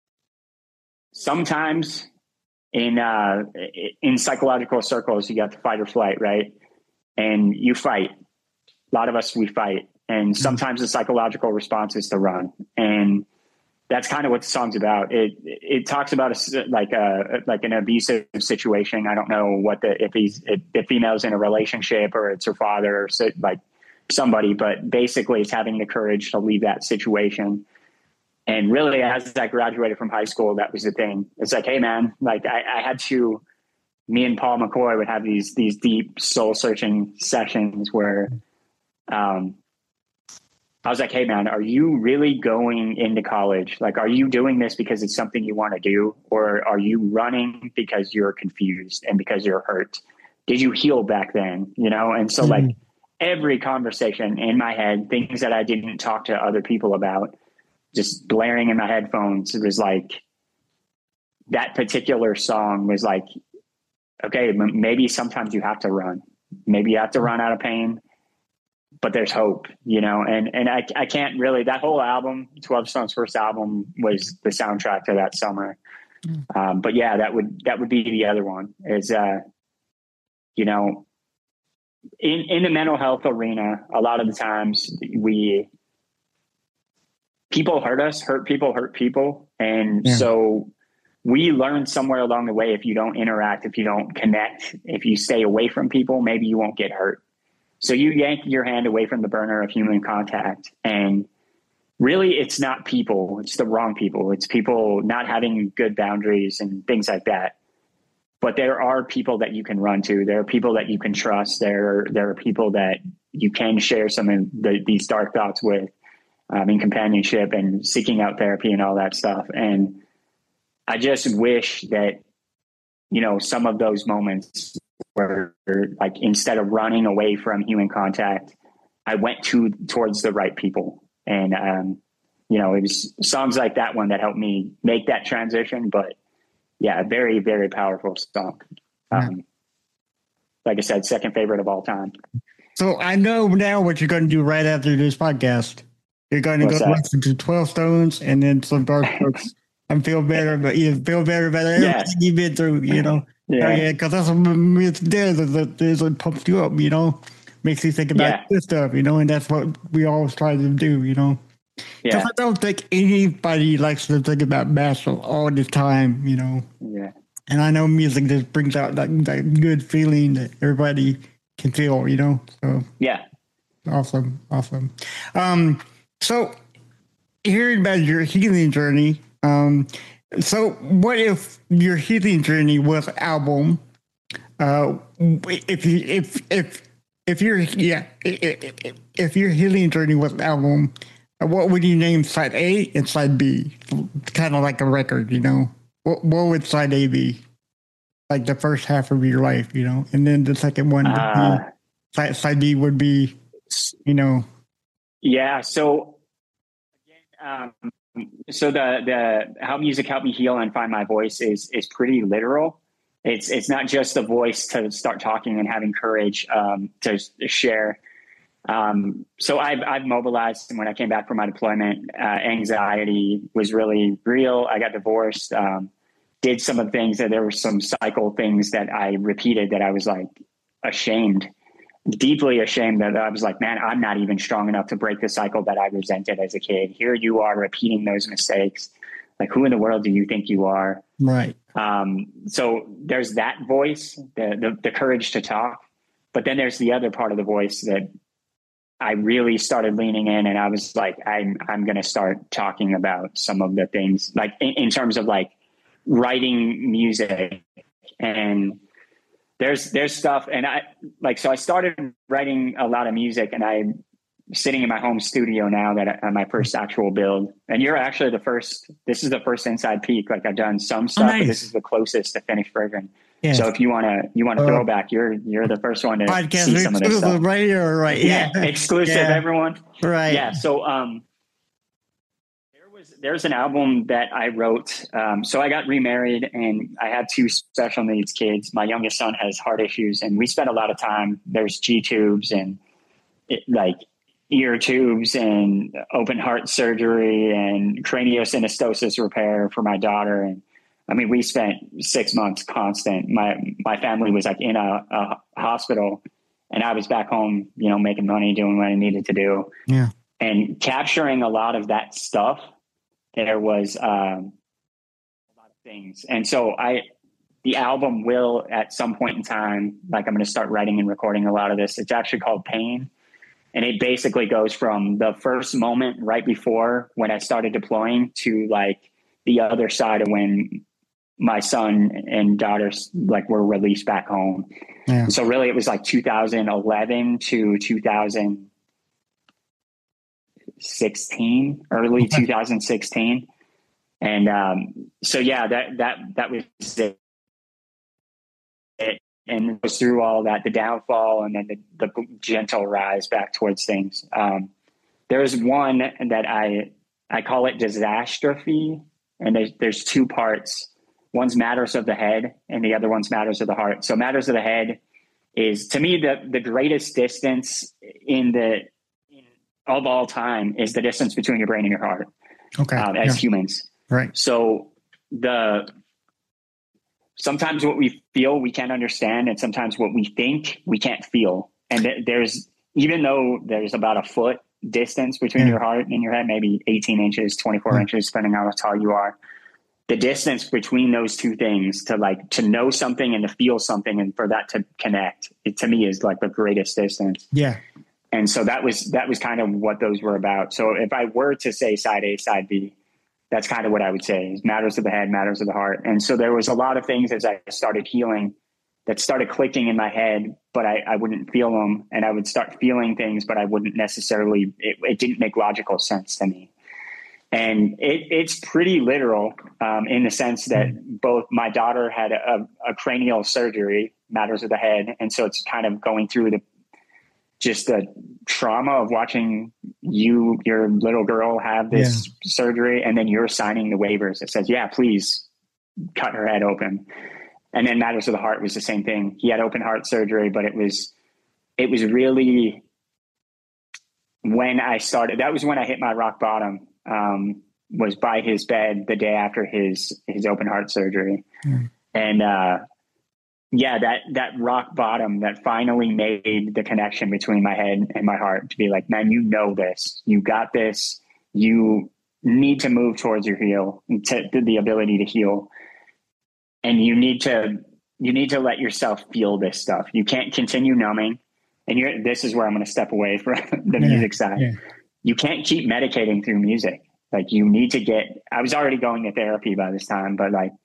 D: sometimes in uh, in psychological circles, you got the fight or flight, right? And you fight. A lot of us, we fight. And sometimes the psychological response is to run. And that's kind of what the song's about. It it talks about a, like a like an abusive situation. I don't know what the if he's if the female's in a relationship or it's her father or so, like somebody, but basically it's having the courage to leave that situation. And really, as I graduated from high school, that was the thing. It's like, hey, man, like I, I had to, me and Paul McCoy would have these these deep soul searching sessions where um, I was like, hey, man, are you really going into college? Like, are you doing this because it's something you want to do? Or are you running because you're confused and because you're hurt? Did you heal back then? You know? And so, mm-hmm. like, every conversation in my head, things that I didn't talk to other people about, just blaring in my headphones, it was like that particular song was like, okay, m- maybe sometimes you have to run. Maybe you have to run out of pain, but there's hope, you know? And, and I, I can't really, that whole album, twelve Stones' first album, was the soundtrack to that summer. Mm. Um, but yeah, that would, that would be the other one is, uh, you know, in, in the mental health arena, a lot of the times we, people hurt us, hurt people, hurt people. And yeah. so we learn somewhere along the way, if you don't interact, if you don't connect, if you stay away from people, maybe you won't get hurt. So you yank your hand away from the burner of human contact. And really, it's not people, it's the wrong people. It's people not having good boundaries and things like that. But there are people that you can run to. There are people that you can trust. There, there are people that you can share some of the, these dark thoughts with. Um, in companionship and seeking out therapy and all that stuff. And I just wish that, you know, some of those moments where, like, instead of running away from human contact, I went to towards the right people. And, um, you know, it was songs like that one that helped me make that transition. But yeah, very, very powerful song. Um, like I said, second favorite of all time.
B: So I know now what you're going to do right after this podcast. You're going to What's go that? listen to twelve Stones and then some Garth Brooks and feel better, but you feel better about everything yeah. you've been through, you know? Oh, yeah, because that's what music does. Is it, is it pumps you up, you know, makes you think about
D: Yeah.
B: this stuff, you know, and that's what we always try to do, you know. Because
D: Yeah.
B: I don't think anybody likes to think about Marshall all the time, you know.
D: Yeah.
B: And I know music just brings out that, that good feeling that everybody can feel, you know. So
D: Yeah.
B: awesome, awesome. Um, so hearing about your healing journey, um, so what if your healing journey was album? Uh, if you if if if your yeah if, if your healing journey was an album, what would you name side A and side B? Kind of like a record, you know. What what would side A be? Like the first half of your life, you know, and then the second one would
D: Uh,
B: be side, side B would be, you know.
D: yeah. So, um, so the the how music helped me heal and find my voice is is pretty literal. It's it's not just the voice to start talking and having courage um, to share. Um, so I've I've mobilized, and when I came back from my deployment, uh, anxiety was really real. I got divorced. Um, did some of the things that there were some cycle things that I repeated that I was like ashamed, deeply ashamed that I was like, man, I'm not even strong enough to break the cycle that I resented as a kid. Here you are repeating those mistakes. Like, who in the world do you think you are?
B: Right.
D: Um, so there's that voice, the, the, the courage to talk, but then there's the other part of the voice that I really started leaning in, and I was like, I'm, I'm going to start talking about some of the things, like in, in terms of like writing music. And there's, there's stuff. And I like, so I started writing a lot of music, and I'm sitting in my home studio now that I, my first actual build. And you're actually the first, this is the first Inside Peak. Like, I've done some stuff,
B: Oh, nice.
D: but this is the closest to finished version.
B: Yes.
D: So if you want to, you want to
B: Uh,
D: throw back, you're, you're the first one to
B: Podcast
D: see some of this stuff.
B: right here, right?
D: Yeah,
B: Yeah,
D: exclusive,
B: yeah.
D: everyone.
B: Right.
D: Yeah. So um, there was there's an album that I wrote. Um, so I got remarried, and I had two special needs kids. My youngest son has heart issues, and we spent a lot of time. There's G tubes and it, like ear tubes and open heart surgery and craniosynostosis repair for my daughter. And I mean, we spent six months constant. My my family was like in a, a hospital, and I was back home, you know, making money, doing what I needed to do.
B: Yeah.
D: And capturing a lot of that stuff, there was um, a lot of things. And so I, the album will at some point in time, like I'm going to start writing and recording a lot of this. It's actually called Pain. And it basically goes from the first moment right before when I started deploying to like the other side of when my son and daughters like were released back home.
B: Yeah.
D: And so really it was like two thousand eleven to two thousand sixteen, early
B: Okay.
D: two thousand sixteen. And um, so, yeah, that, that, that was it. it. And it was through all that, the downfall and then the, the gentle rise back towards things. Um, there's one that I, I call it Disastrophe. And there's, there's two parts. One's Matters of the Head and the other one's Matters of the Heart. So Matters of the Head is, to me, the, the greatest distance in the, in, of all time is the distance between your brain and your heart.
B: Okay.
D: Um, as
B: Yeah.
D: humans.
B: Right.
D: So the, sometimes what we feel we can't understand, and sometimes what we think we can't feel. And th- there's, even though there's about a foot distance between
B: Yeah.
D: your heart and your head, maybe eighteen inches, twenty-four
B: Yeah.
D: inches, depending on how tall you are, the distance between those two things to like, to know something and to feel something and for that to connect, it to me is like the greatest distance.
B: Yeah.
D: And so that was, that was kind of what those were about. So if I were to say side A, side B, that's kind of what I would say is Matters of the Head, Matters of the Heart. And so there was a lot of things as I started healing that started clicking in my head, but I, I wouldn't feel them. And I would start feeling things, but I wouldn't necessarily, it, it didn't make logical sense to me. And it, it's pretty literal um, in the sense that both my daughter had a, a cranial surgery, Matters of the Head. And so it's kind of going through the, just the trauma of watching you, your little girl have this yeah. surgery. And then you're signing the waivers that says, yeah, please cut her head open. And then Matters of the Heart was the same thing. He had open heart surgery, but it was, it was really when I started, that was when I hit my rock bottom, um, was by his bed the day after his, his open heart surgery. Mm. And, uh, yeah, that, that rock bottom that finally made the connection between my head and my heart to be like, man, you know this, you got this, you need to move towards your heal, to, to the ability to heal. And you need to, you need to let yourself feel this stuff. You can't continue numbing. And you're, this is where I'm going to step away from the
B: Yeah,
D: music side.
B: yeah.
D: You can't keep medicating through music. Like you need to get, I was already going to therapy by this time, but like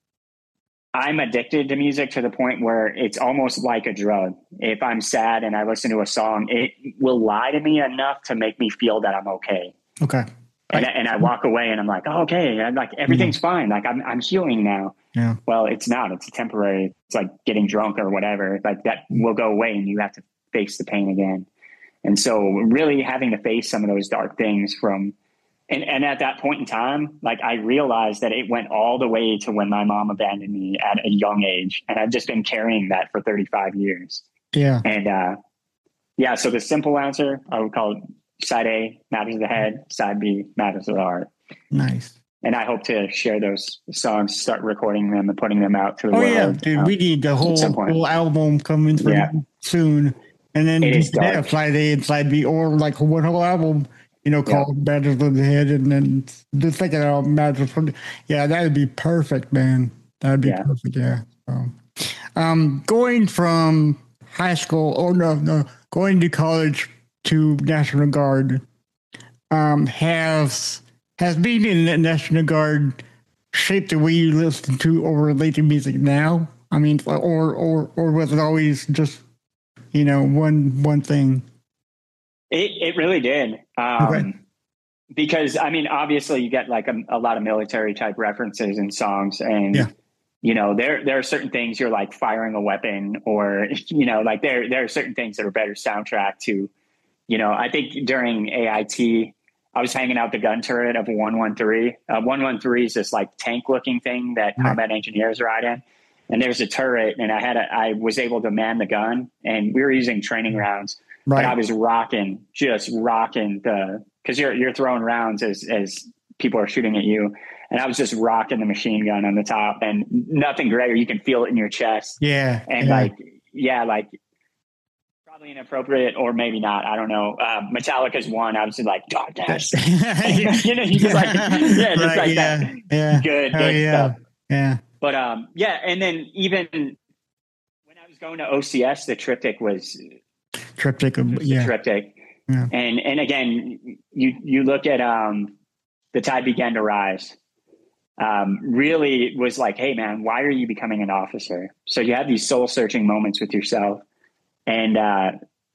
D: I'm addicted to music to the point where it's almost like a drug. If I'm sad and I listen to a song, it will lie to me enough to make me feel that I'm okay.
B: Okay.
D: And,
B: I,
D: and I walk away and I'm like, oh, okay. I'm like, everything's mm-hmm. fine. Like I'm, I'm healing now.
B: Yeah.
D: Well, it's not, it's temporary. It's like getting drunk or whatever. Like that will go away and you have to face the pain again. And so really having to face some of those dark things from, and, and at that point in time, like I realized that it went all the way to when my mom abandoned me at a young age. And I've just been carrying that for thirty-five years.
B: Yeah.
D: And, uh, yeah, so the simple answer, I would call it side A, matters of the head, side B, matters of the heart.
B: Nice.
D: And I hope to share those songs, start recording them and putting them out to the
B: oh,
D: world.
B: Oh yeah, dude, um, we need the whole, whole album coming through yeah. soon. And then you can have side A and side B, or like one whole album, you know, called yeah. Matters of the Head, and then just thinking about Matters from the, yeah, that would be perfect, man. That would be yeah. perfect, yeah. So, um, going from high school, or no, no, going to college to National Guard, um, has has being in the National Guard shaped the way you listen to or relate to music now? I mean, or or or was it always just, you know, one one thing?
D: It it really did. Um, okay. Because, I mean, obviously you get like a, a lot of military type references in songs, and, yeah. you know, there there are certain things you're like firing a weapon, or, you know, like there, there are certain things that are better soundtrack to, you know, I think during A I T, I was hanging out the gun turret of one one three. Uh, one one three is this like tank looking thing that right. combat engineers ride in. And there's a turret, and I had a, I was able to man the gun, and we were using training rounds. Right. But I was rocking, just rocking the, because you're you're throwing rounds as as people are shooting at you, and I was just rocking the machine gun on the top, and nothing greater. You can feel it in your chest.
B: Yeah,
D: and
B: yeah.
D: like yeah, like probably inappropriate or maybe not. I don't know. Uh, Metallica's one. I was just like, God, that's you know, you just like yeah, just
B: right,
D: like
B: yeah,
D: that.
B: Yeah,
D: good,
B: oh,
D: good
B: yeah.
D: stuff.
B: Yeah,
D: but um, yeah, and then even when I was going to O C S, the triptych was.
B: Triptych, yeah.
D: Triptych.
B: Yeah.
D: And and again, you you look at um, The Tide Began to Rise. Um, really was like, hey man, why are you becoming an officer? So you have these soul searching moments with yourself. And uh,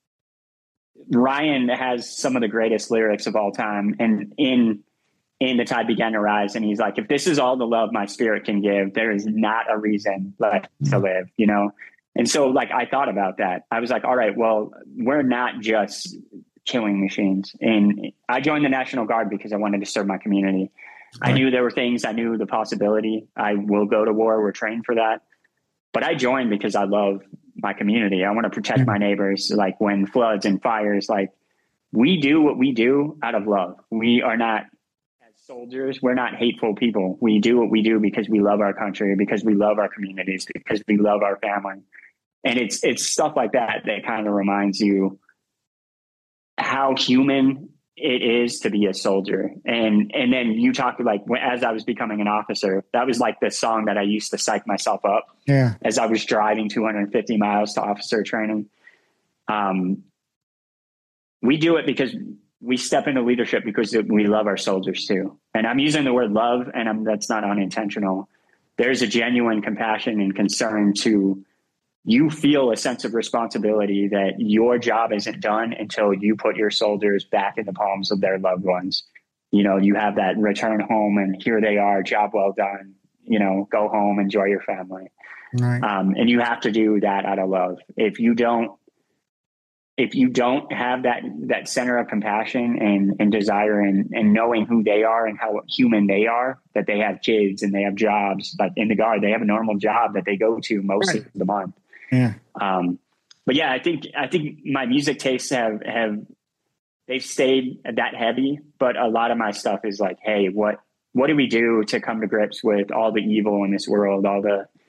D: Ryan has some of the greatest lyrics of all time. And in in The Tide Began to Rise, and he's like, if this is all the love my spirit can give, there is not a reason left to live, you know? And so, like, I thought about that. I was like, all right, well, we're not just killing machines. And I joined the National Guard because I wanted to serve my community. Right. I knew there were things, I knew the possibility. I will go to war. We're trained for that. But I joined because I love my community. I want to protect mm-hmm. my neighbors. Like when floods and fires, like we do what we do out of love. We are not, as soldiers, we're not hateful people. We do what we do because we love our country, because we love our communities, because we love our family. And it's it's stuff like that that kind of reminds you how human it is to be a soldier. And and then you talked like as I was becoming an officer, that was like the song that I used to psych myself up.
B: Yeah.
D: As I was driving two hundred fifty miles to officer training. Um, we do it because we step into leadership because we love our soldiers too. And I'm using the word love, and I'm, that's not unintentional. There's a genuine compassion and concern to. You feel a sense of responsibility that your job isn't done until you put your soldiers back in the palms of their loved ones. You know, you have that return home and here they are, job well done, you know, go home, enjoy your family.
B: Right.
D: Um, and you have to do that out of love. If you don't, if you don't have that, that center of compassion and, and desire and, and knowing who they are and how human they are, that they have kids and they have jobs, but in the Guard, they have a normal job that they go to most right. of the month.
B: Yeah.
D: Um, but yeah, I think, I think my music tastes have, have, they've stayed that heavy, but a lot of my stuff is like, hey, what, what do we do to come to grips with all the evil in this world, all the,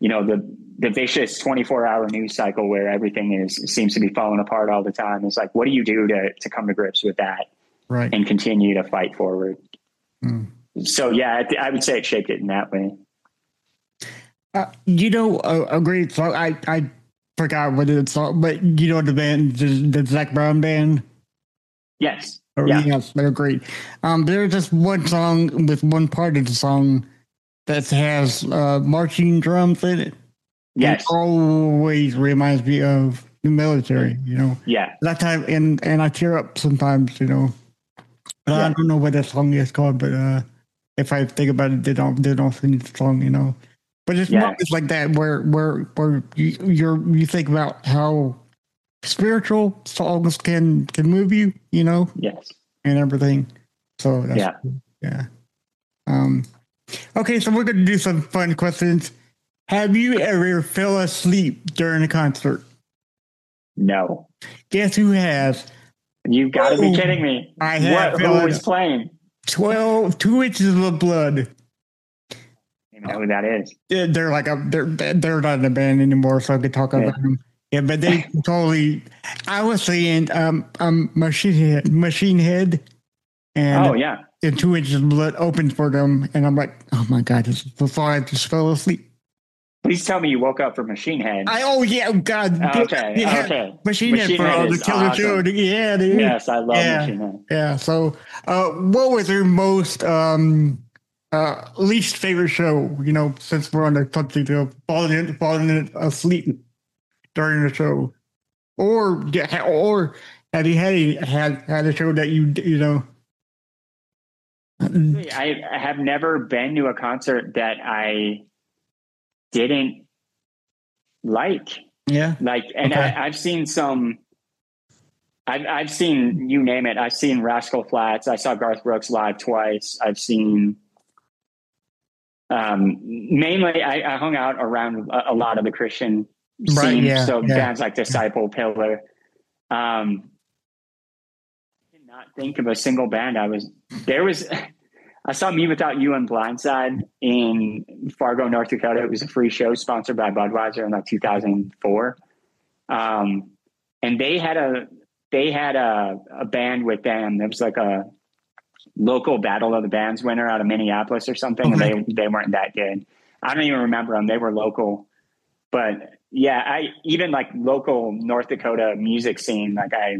D: you know, the, the vicious twenty-four hour news cycle where everything is seems to be falling apart all the time. It's like, what do you do to, to come to grips with that
B: Right.
D: and continue to fight forward?
B: Mm.
D: So, yeah, I, th- I would say it shaped it in that way.
B: Uh, you know, a, a great song. I, I forgot what it's song, but you know the band, the, the Zac Brown band.
D: Yes.
B: Oh,
D: Yeah.
B: Yes, they're great. Um, there's just one song with one part of the song that has uh, marching drums in it.
D: Yes.
B: It always reminds me of the military. You know.
D: Yeah.
B: That time, and and I tear up sometimes. You know. But
D: Yeah.
B: I don't know what that song is called, but uh, if I think about it, they don't they don't sing the song. You know. But it's
D: Yeah.
B: moments like that where where where you you're, you think about how spiritual songs can can move you, you know,
D: Yes.
B: and everything. So that's
D: Yeah.
B: cool. Yeah. Um. Okay, so we're gonna do some fun questions. Have you ever fell asleep during a concert?
D: No.
B: Guess who has?
D: You've got to be
B: Oh,
D: kidding me.
B: I have
D: What, who
B: felt-
D: was playing?
B: Twelve, two inches of blood.
D: I don't even know who that is.
B: They're they're like a they're they're not in a band anymore, so I could talk
D: Yeah.
B: about them. Yeah, but they totally. I was saying, um, um, Machine Head, Machine Head, and
D: Oh, yeah.
B: and two inches of blood opened for them, and I'm like, oh my god, this is before I just fell asleep.
D: Please tell me you woke up for Machine Head.
B: I oh yeah, oh god,
D: Okay,
B: yeah,
D: okay.
B: Machine, Head
D: Machine
B: for
D: Head
B: all the
D: is
B: Killer
D: awesome.
B: Show, yeah, dude.
D: Yes, I love
B: Yeah.
D: Machine Head.
B: Yeah. So, uh, what was your most um, uh, least favorite show? You know, since we're on the subject of falling in, falling asleep during the show, or yeah, or have you had a, had had a show that you you know?
D: I I have never been to a concert that I didn't like.
B: Yeah.
D: Like, and
B: Okay.
D: I, I've seen some. I've I've seen, you name it. I've seen Rascal Flatts. I saw Garth Brooks live twice. I've seen. Um, mainly, I, I hung out around a, a lot of the Christian
B: Right,
D: scene.
B: yeah,
D: so
B: yeah.
D: bands like Disciple, Pillar. Um, I did not think of a single band. I was there was. I saw Me Without You and Blindside in Fargo, North Dakota. It was a free show sponsored by Budweiser in like two thousand four. Um, and they had a, they had a, a band with them. It was like a local Battle of the Bands winner out of Minneapolis or something.
B: Okay.
D: And they, they weren't that good. I don't even remember them. They were local, but yeah, I, even like local North Dakota music scene, like I,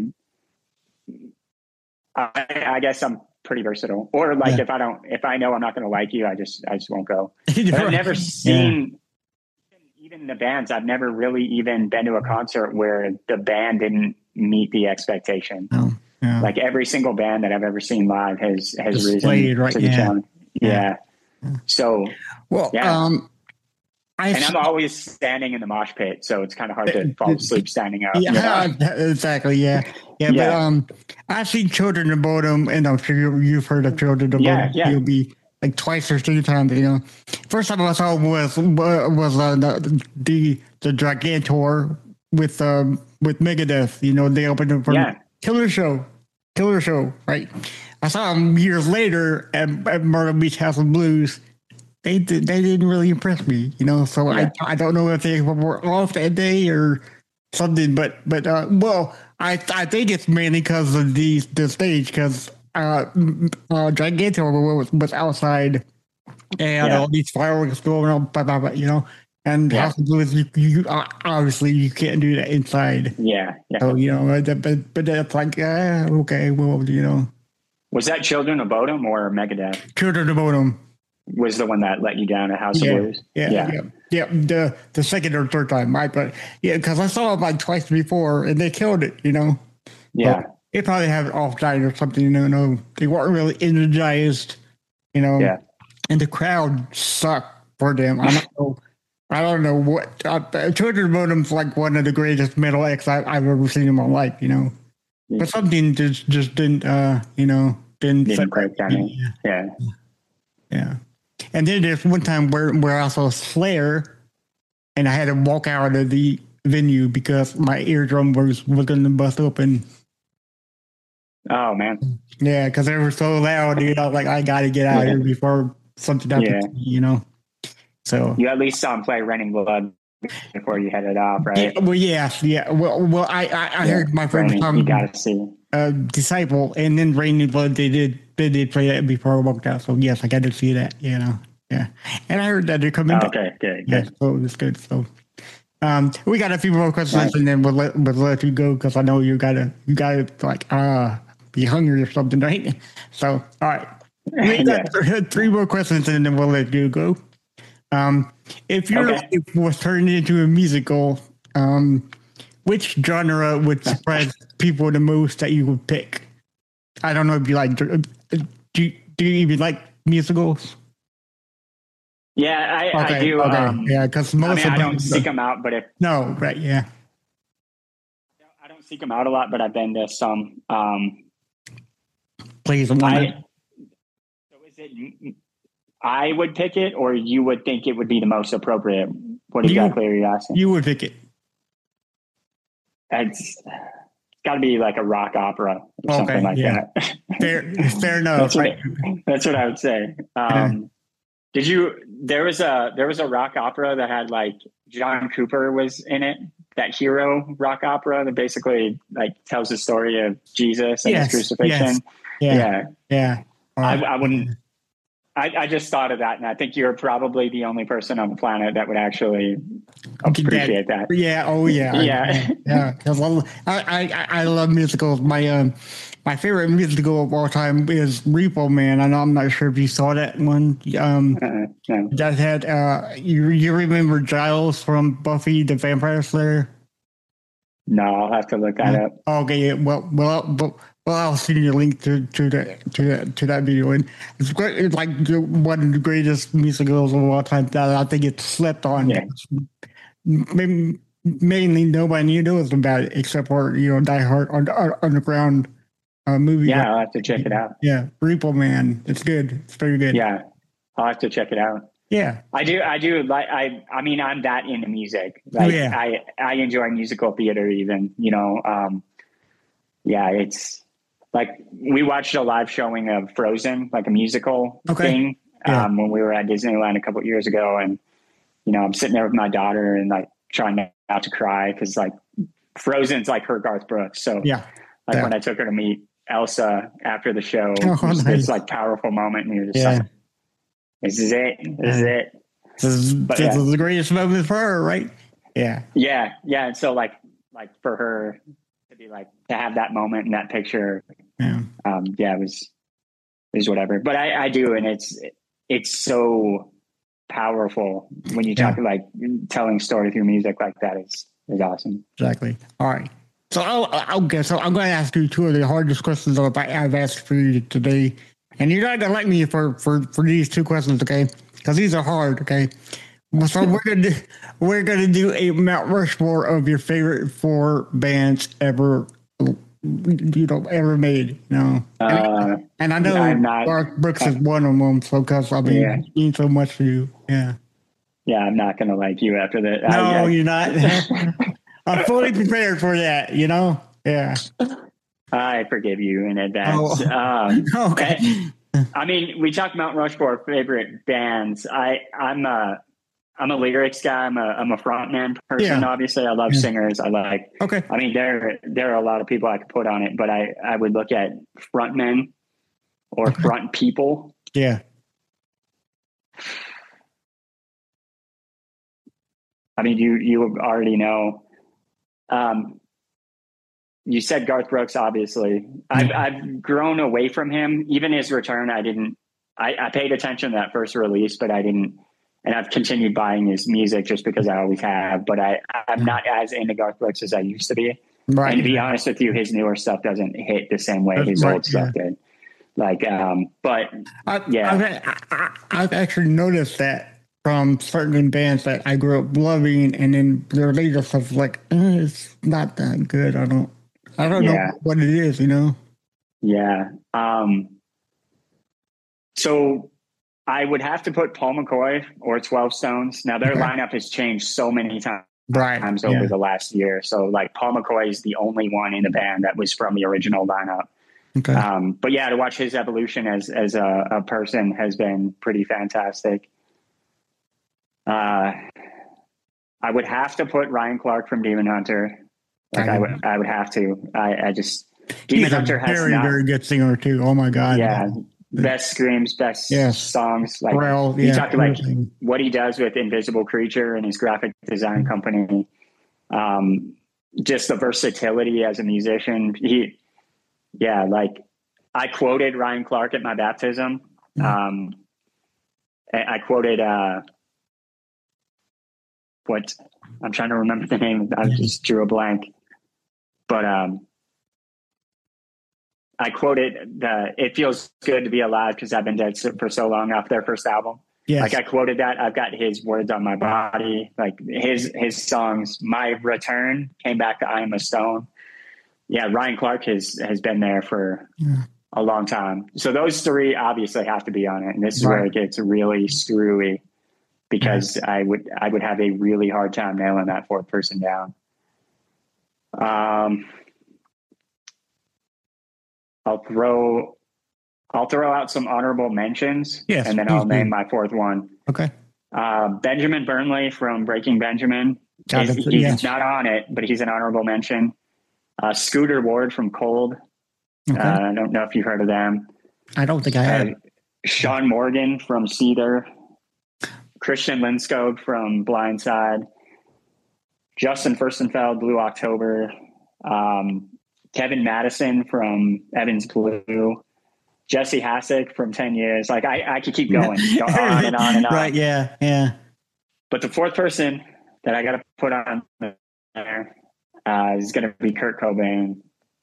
D: I, I guess I'm pretty versatile. Or like
B: Yeah.
D: if I don't, if I know I'm not going to like you, I just, I just won't go. But
B: Right.
D: I've never seen, even the bands, I've never really even been to a concert where the band didn't meet the expectation.
B: Oh, yeah.
D: Like every single band that I've ever seen live has, has
B: Just
D: risen
B: played, right?
D: to the
B: Yeah.
D: challenge. Yeah.
B: Yeah.
D: So,
B: well,
D: yeah.
B: um, I
D: and I'm always standing in the mosh pit, so it's kind of hard to fall asleep standing up.
B: Yeah,
D: you know?
B: exactly. Yeah, yeah. But
D: Yeah.
B: um, I've seen Children of Bodom, and I'm sure you, you've heard of Children of
D: Yeah,
B: Bodom.
D: yeah.
B: You'll be like twice or three times. You know, first time I saw was was uh, the the the Gigantor with um with Megadeth. You know, they opened up for
D: Yeah.
B: Killer Show, Killer Show. Right. I saw them years later at, at Myrtle Beach House of Blues. They did, they didn't really impress me, you know. So
D: Yeah.
B: I I don't know if they were off that day or something, but but uh, well, I I think it's mainly because of the the stage because uh, uh Gigantor was, was outside and
D: Yeah.
B: all these fireworks going on, blah, blah, blah, you know. And
D: Yeah.
B: House of Blues, you, you uh, obviously you can't do that inside.
D: Yeah. Yeah.
B: So you know, uh, but but that's like uh, okay, well, you know,
D: Was that Children of Bodom or Megadeth
B: Children of Bodom.
D: was the one that let you down at House
B: Yeah,
D: of Blues?
B: yeah, yeah, yeah. The the second or third time, right? But yeah, because I saw them like twice before, and they killed it. You know,
D: Yeah.
B: But they probably have it off night or something. You know, no, they weren't really energized. You know,
D: Yeah.
B: and the crowd sucked for them. I don't know. I don't know what. Uh, Children of Bodom's like one of the greatest metal acts I, I've ever seen in my life. You know,
D: Yeah.
B: but something just just didn't. Uh, you know, didn't.
D: Didn't
B: fit
D: break down.
B: me.
D: Yeah.
B: Yeah. And then there's one time where, where I saw Slayer and I had to walk out of the venue because my eardrum was, was going to bust open.
D: Oh man.
B: Yeah, because they were so loud, you know, like I got to get out of here before something happens,
D: Yeah.
B: to me, you know. So
D: you at least saw him play Raining Blood before you headed off, right?
B: Yeah, well, yeah, yeah. Well, well, I, I, I
D: Yeah,
B: heard my friend
D: Raining,
B: Tom,
D: you got to see.
B: uh, Disciple, and then Raining Blood. They did, they did play that before I walked out. So yes, I got to see that. You know, yeah. And I heard that they're coming.
D: Oh,
B: back.
D: okay, good,
B: Yeah,
D: good.
B: so it's good. So, um, we got a few more questions,
D: Right.
B: and then we'll let we'll let you go because I know you gotta you gotta like uh be hungry or something, right? So, all right, we got th- three more questions, and then we'll let you go. Um, if your
D: Okay.
B: life was turned into a musical, um, which genre would surprise people the most that you would pick? I don't know if you like. Do you, do you even like musicals?
D: Yeah, I,
B: Okay,
D: I do.
B: okay,
D: Um,
B: yeah, because
D: I
B: most
D: mean,
B: of
D: I don't
B: them-
D: seek them out, but if
B: No, right, yeah.
D: I don't seek them out a lot, but I've been to some. Um,
B: Please, one.
D: I, so is it? I would pick it, or you would think it would be the most appropriate? What
B: You-
D: exactly are you asking?
B: You would pick it.
D: It's, it's got to be like a rock opera or
B: Okay,
D: something like
B: yeah.
D: that.
B: Fair, fair enough.
D: That's what,
B: Right?
D: that's what I would say. Um, did you? There was a there was a rock opera that had like John Cooper was in it. That hero rock opera that basically like tells the story of Jesus and
B: Yes,
D: his crucifixion.
B: yes. Yeah,
D: Yeah,
B: yeah. All
D: I,
B: right.
D: I wouldn't. I, I just thought of that, and I think you're probably the only person on the planet that would actually appreciate that.
B: Yeah. Oh, yeah. I-
D: Yeah.
B: yeah. Because I, I, I love musicals. My um, my favorite musical of all time is Repo Man. I know I'm not sure if you saw that one. Um,
D: Uh, no.
B: that had uh, you you remember Giles from Buffy the Vampire Slayer?
D: No, I'll have to look that up.
B: Okay. Yeah, well, well, well. Well, I'll send you a link to to that to that to that video, and it's great. It's like the- one of the greatest musicals of all time. That I think it's slept on.
D: Yeah.
B: Maybe, mainly nobody knows about it except for you know diehard on, on, underground uh, movie.
D: Yeah, I'll have to check it out.
B: Yeah, Repo Man. It's good. It's very good.
D: Yeah, I'll have to check it out.
B: Yeah.
D: I do. I do like. I. I mean, I'm that into music. Like,
B: Yeah.
D: I. I enjoy musical theater. Even you know. Um, yeah, it's like we watched a live showing of Frozen, like a musical
B: Okay.
D: thing,
B: Yeah.
D: um, when we were at Disneyland a couple of years ago, and you know, I'm sitting there with my daughter and like trying not, not to cry because like Frozen's like her Garth Brooks. So
B: Yeah.
D: like
B: Yeah.
D: when I took her to meet Elsa after the show,
B: Oh,
D: it was
B: nice.
D: this like powerful moment, and you're just
B: Yeah.
D: like, "This is it. This is it."
B: This is,
D: But,
B: this
D: yeah.
B: is the greatest moment for her, right? Yeah.
D: Yeah, yeah. And so like like for her to be like to have that moment and that picture,
B: Yeah.
D: um, yeah, it was it was whatever. But I, I do, and it's it's so powerful when you talk like telling story through music like that is is awesome.
B: Exactly. All right. So I'll, I'll okay. So I'm going to ask you two of the hardest questions that I've asked for you today, and you're not going to like me for for for these two questions, okay? Because these are hard, okay? So we're gonna do, we're gonna do a Mount Rushmore of your favorite four bands ever, you know, ever made. You know,
D: Uh,
B: and I know
D: I'm not-
B: Garth Brooks is one of them. So because I mean,
D: Yeah.
B: he means so much to you. Yeah.
D: yeah, I'm not gonna like you after that.
B: No,
D: I, I,
B: you're not. I'm fully prepared for that. You know. Yeah.
D: I forgive you in advance.
B: Oh.
D: Um,
B: Okay.
D: I mean, we talked Mount Rushmore favorite bands. I I'm a I'm a lyrics guy. I'm a I'm a frontman person.
B: Yeah.
D: Obviously, I love
B: Yeah.
D: singers. I like.
B: Okay.
D: I mean, there there are a lot of people I could put on it, but I I would look at frontmen or
B: Okay.
D: front people.
B: Yeah.
D: I mean, you you already know. Um, you said Garth Brooks. Obviously, I've
B: Yeah.
D: I've grown away from him. Even his return, I didn't. I, I paid attention to that first release, but I didn't. And I've continued buying his music just because I always have. But I I'm not as into Garth Brooks as I used to be.
B: Right.
D: And to be honest with you, his newer stuff doesn't hit the same way
B: That's
D: his
B: right,
D: old stuff did. Like, um, but
B: I,
D: yeah.
B: I've, I, I've actually noticed that from certain bands that I grew up loving, and then their later stuff like eh, it's not that good. I don't, I don't
D: Yeah.
B: know what it is. You know.
D: Yeah. Um, so I would have to put Paul McCoy or twelve Stones. Now their
B: Okay.
D: lineup has changed so many times
B: Right.
D: over
B: Yeah.
D: the last year. So like Paul McCoy is the only one in the band that was from the original lineup.
B: Okay.
D: Um, but yeah, to watch his evolution as, as a, a person has been pretty fantastic. I would have to put Ryan Clark from Demon Hunter. Like I, I would, I would have to. I, I just Demon
B: He's
D: Hunter
B: a
D: has
B: very,
D: not,
B: very good singer too. Oh my God.
D: Yeah, best screams, best
B: yes.
D: songs. Like
B: Pharrell,
D: you
B: yeah,
D: talked like
B: everything.
D: what he does with Invisible Creature and his graphic design company. Um, just the versatility as a musician. He, yeah, like I quoted Ryan Clark at my baptism. Mm-hmm. Um, I quoted uh, what I'm trying to remember the name. I just drew a blank, but um, I quoted the "It feels good to be alive because I've been dead for so long" off their first album. Yes. Like I quoted that. I've got his words on my body. Like his his songs. My Return came back to I Am a Stone. Yeah, Ryan Clark has has been there for yeah. a long time. So those three obviously have to be on it, and this is right. where it gets really screwy because yeah. I would I would have a really hard time nailing that fourth person down. Um, I'll throw. I'll throw out some honorable mentions,
B: yes,
D: and then I'll name my fourth one.
B: Okay.
D: Uh, Benjamin Burnley from Breaking Benjamin.
B: God,
D: he's he's yes. not on it, but he's an honorable mention. Uh, Scooter Ward from Cold. Okay. Uh, I don't know if you've heard of them.
B: I don't think I have. Uh,
D: Sean Morgan from Seether. Christian Lindskog from Blindside. Justin Furstenfeld, Blue October. Um, Kevin Madison from Evans Blue. Jesse Hassick from ten years. Like I, I could keep going, go on and on and on.
B: Right. Yeah. Yeah.
D: But the fourth person that I got to put on there uh, is going to be Kurt Cobain.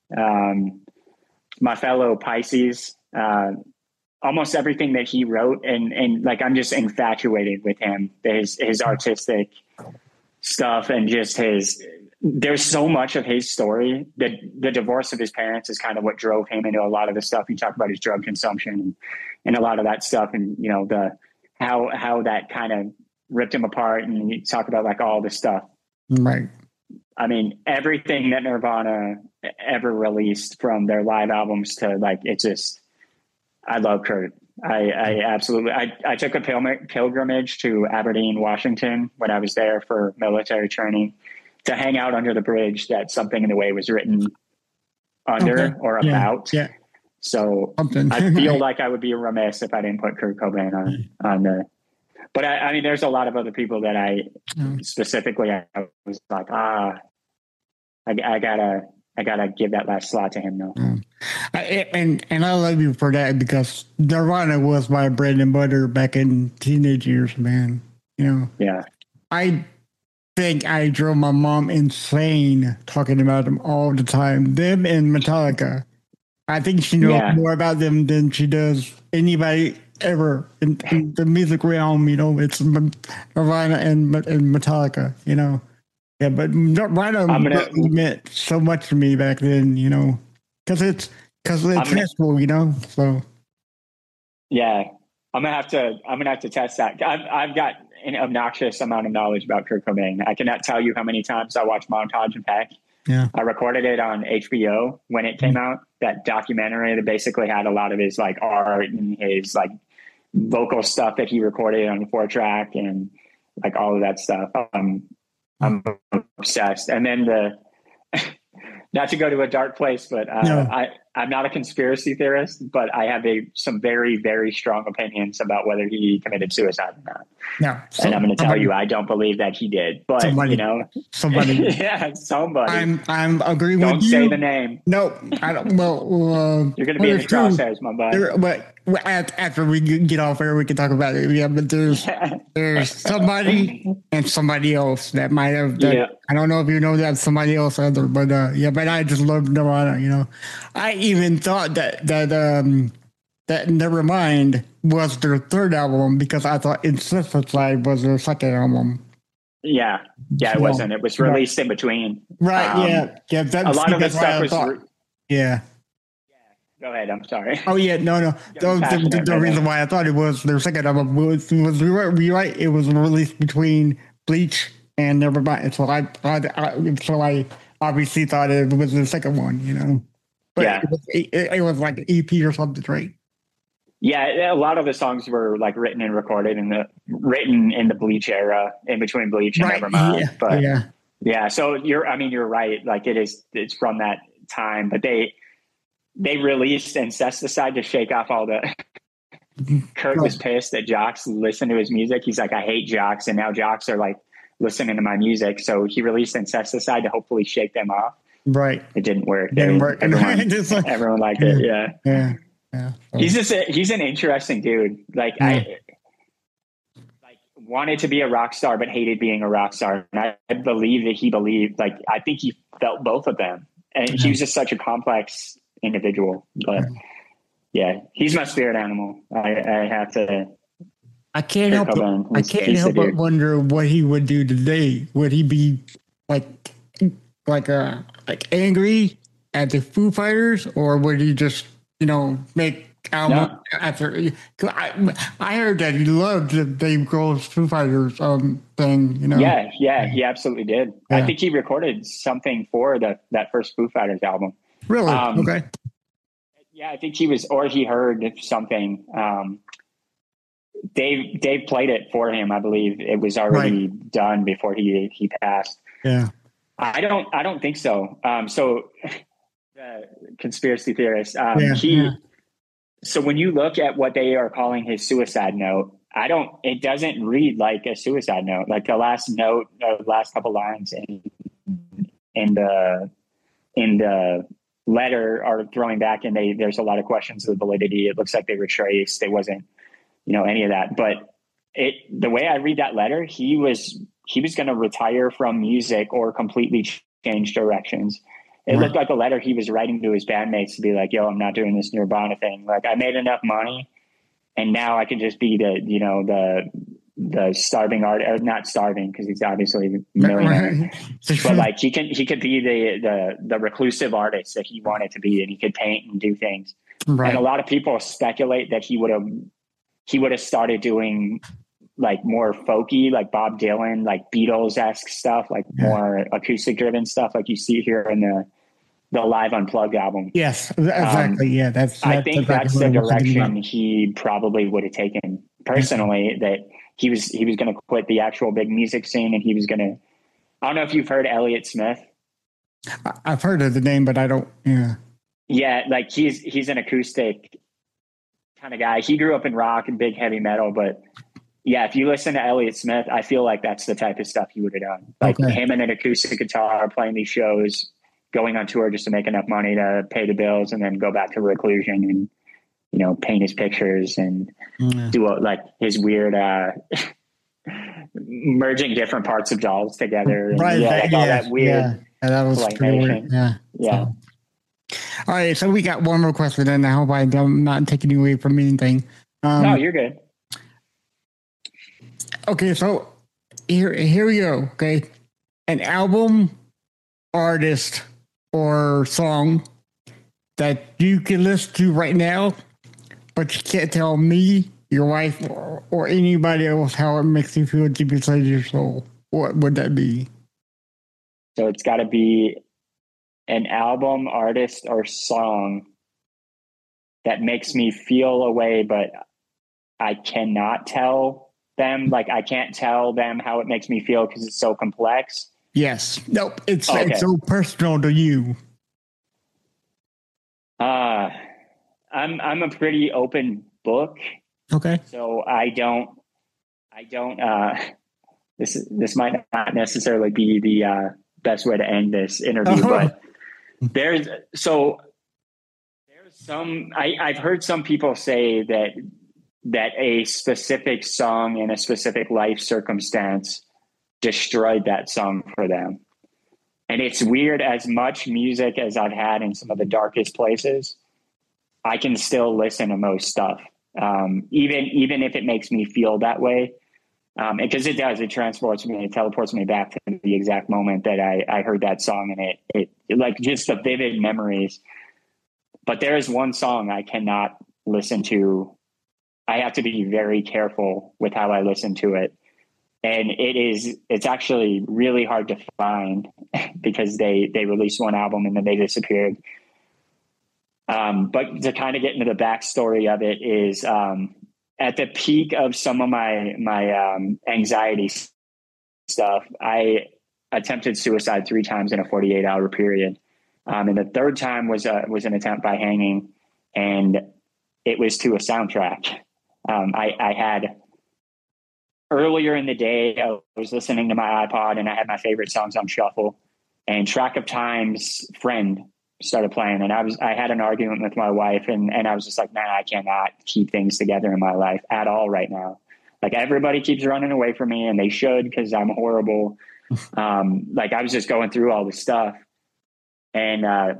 D: Um, my fellow Pisces, uh, almost everything that he wrote. And, and like, I'm just infatuated with him, his, his artistic stuff and just his, there's so much of his story that the divorce of his parents is kind of what drove him into a lot of the stuff. He talked about his drug consumption and, and a lot of that stuff. And, you know, the, how, how that kind of ripped him apart. And you talk about like all this stuff.
B: Right.
D: I mean, everything that Nirvana ever released from their live albums to like, it's just, I love Kurt. I, I absolutely, I, I took a pilgr- pilgrimage to Aberdeen, Washington when I was there for military training, to hang out under the bridge that Something in the Way was written under okay. or
B: yeah.
D: about.
B: Yeah.
D: So I feel like I would be remiss if I didn't put Kurt Cobain on, on the, but I, I mean, there's a lot of other people that I mm. specifically, I was like, ah, I, I gotta, I gotta give that last slot to him though.
B: Mm. I, and, and I love you for that because Nirvana was my bread and butter back in teenage years, man. You know?
D: Yeah.
B: I, think I drove my mom insane talking about them all the time. Them and Metallica. I think she knows yeah. more about them than she does anybody ever in, in the music realm. You know, it's Nirvana and, and Metallica. You know, yeah, but Nirvana gonna, meant so much to me back then. You know, because it's because it's stressful. You know, so
D: yeah, I'm gonna have to. I'm gonna have to test that. I've I've got an obnoxious amount of knowledge about Kurt Cobain. I cannot tell you how many times I watched Montage and Peck.
B: Yeah.
D: I recorded it on H B O when it came out, that documentary that basically had a lot of his like art and his like vocal stuff that he recorded on the four track and like all of that stuff. Um, I'm obsessed. And then the, not to go to a dark place, but uh, no. I, I'm not a conspiracy theorist, but I have a some very, very strong opinions about whether he committed suicide or not.
B: No,
D: so, and I'm going to tell you, I don't believe that he did. But
B: somebody,
D: you know,
B: somebody,
D: yeah, somebody.
B: I'm I'm agreeing
D: don't
B: with you.
D: Don't say the name.
B: No, I don't. Well, uh,
D: you're going to be in the crosshairs, my bud.
B: There, but after we get off air, we can talk about it. Yeah, but there's there's somebody and somebody else that might have done.
D: Yeah.
B: I don't know if you know that somebody else either, but uh, yeah, but I just love Nirvana. You know, I even thought that that um that Nevermind was their third album because I thought Incesticide was their second album.
D: Yeah, yeah, it so, wasn't. It was released right. in between.
B: Right. Um, yeah. Yeah.
D: That's, a lot of the stuff was.
B: Thought, yeah.
D: Go ahead. I'm sorry.
B: Oh yeah, no, no. The, the, the reason why I thought it was their second album was was we were we right. It was released between Bleach and Nevermind. So I, I, I so I obviously thought it was the second one. You know. But
D: yeah.
B: It was, it, it was like an E P or something, right?
D: Yeah, a lot of the songs were like written and recorded in the written in the Bleach era, in between Bleach and
B: Right.
D: Nevermind.
B: Yeah.
D: But
B: Yeah.
D: yeah, so you're, I mean, you're right. Like it is, it's from that time, but they, they released Incesticide to shake off all the, Kurt was pissed that Jocks listened to his music. He's like, I hate Jocks. And now Jocks are like listening to my music. So he released Incesticide to hopefully shake them off.
B: Right.
D: It didn't work.
B: Didn't
D: They-
B: work.
D: Everyone,
B: like,
D: everyone liked
B: yeah,
D: it. Yeah.
B: Yeah. Yeah. So,
D: He's just, a, he's an interesting dude. Like
B: Yeah.
D: I like wanted to be a rock star, but hated being a rock star. And I, I believe that he believed, like, I think he felt both of them. And he was just such a complex individual, but yeah, he's my spirit animal. I, I have to.
B: I can't help.
D: Kurt Cobain
B: But, I
D: was-
B: can't
D: he's the
B: help but
D: dude.
B: wonder what he would do today. Would he be like, like uh like angry at the Foo Fighters, or would he just, you know, make album
D: No.
B: after? 'Cause I I heard that he loved the Dave Grohl's Foo Fighters um thing. You know.
D: Yeah, yeah, he absolutely did.
B: Yeah.
D: I think he recorded something for the that first Foo Fighters album.
B: Really?
D: Um,
B: okay.
D: Yeah, I think he was, or he heard something. Um, Dave Dave played it for him. I believe it was already done before he he passed.
B: Yeah.
D: I don't I don't think so. Um, so the conspiracy theorist. Um,
B: Yeah,
D: he.
B: yeah.
D: So when you look at what they are calling his suicide note, I don't. It doesn't read like a suicide note. Like the last note, the last couple lines in in the in the letter are throwing back, and they there's a lot of questions of the validity. It looks like they were traced. There wasn't, you know, any of that. But it the way I read that letter, he was he was going to retire from music or completely change directions. It
B: Right.
D: looked like a letter he was writing to his bandmates to be like, yo, I'm not doing this Nirvana thing. Like I made enough money and now I can just be the, you know, the, the starving art, or not starving, because he's obviously a millionaire, but like he can, he could be the, the, the reclusive artist that he wanted to be, and he could paint and do things.
B: Right.
D: And a lot of people speculate that he would have, he would have started doing like more folky, like Bob Dylan, like Beatles-esque stuff, like
B: Yeah.
D: more acoustic driven stuff, like you see here in the, the Live Unplugged album.
B: Yes, exactly. yeah, that's.
D: I
B: that's
D: think
B: exactly
D: that's
B: what
D: the
B: I was thinking
D: direction
B: about.
D: he probably would have taken personally. That he was he was going to quit the actual big music scene, and he was going to. I don't know if you've heard Elliott Smith.
B: I- I've heard of the name, but I don't. Yeah.
D: Yeah, like he's he's an acoustic kind of guy. He grew up in rock and big heavy metal, but yeah, if you listen to Elliott Smith, I feel like that's the type of stuff he would have done. Like
B: Okay.
D: him and an acoustic guitar playing these shows, going on tour just to make enough money to pay the bills, and then go back to reclusion and, you know, paint his pictures and
B: Yeah.
D: do a, like his weird uh merging different parts of dolls together. And,
B: Right.
D: yeah,
B: that,
D: like all
B: yeah,
D: that weird.
B: Yeah, yeah, that was pretty weird.
D: claymation.
B: Yeah.
D: Yeah.
B: So- all right. So we got one more question, and I hope I don't- I'm not taking you away from anything. Um,
D: No, you're good.
B: Okay, so here here we go. Okay, an album, artist, or song that you can listen to right now, but you can't tell me, your wife, or, or anybody else how it makes you feel deep inside your soul. What would that be?
D: So it's got to be an album, artist, or song that makes me feel a way, but I cannot tell them. Like I can't tell them how it makes me feel because it's so complex.
B: Yes. Nope. It's
D: Okay.
B: it's so personal to you.
D: Uh, I'm I'm a pretty open book,
B: Okay.
D: so I don't I don't. Uh, this this might not necessarily be the uh, best way to end this interview,
B: Oh.
D: but there's so there's some. I, I've heard some people say that that a specific song in a specific life circumstance destroyed that song for them. And it's weird, as much music as I've had in some of the darkest places, I can still listen to most stuff. Um, even, even if it makes me feel that way. Um, because it does, it transports me, it teleports me back to the exact moment that I, I heard that song, and it, it, it like just the vivid memories. But there is one song I cannot listen to. I have to be very careful with how I listen to it. And it is, it's actually really hard to find because they, they released one album and then they disappeared. Um, but to kind of get into the backstory of it is, um, at the peak of some of my, my, um, anxiety stuff, I attempted suicide three times in a forty-eight hour period. Um, and the third time was, a, was an attempt by hanging, and it was to a soundtrack. Um, I, I had earlier in the day, I was listening to my iPod and I had my favorite songs on shuffle, and Track of Time's Friend started playing. And I was, I had an argument with my wife, and, and I was just like, man, I cannot keep things together in my life at all right now. Like, everybody keeps running away from me, and they should, cause I'm horrible. um, like I was just going through all this stuff, and, uh,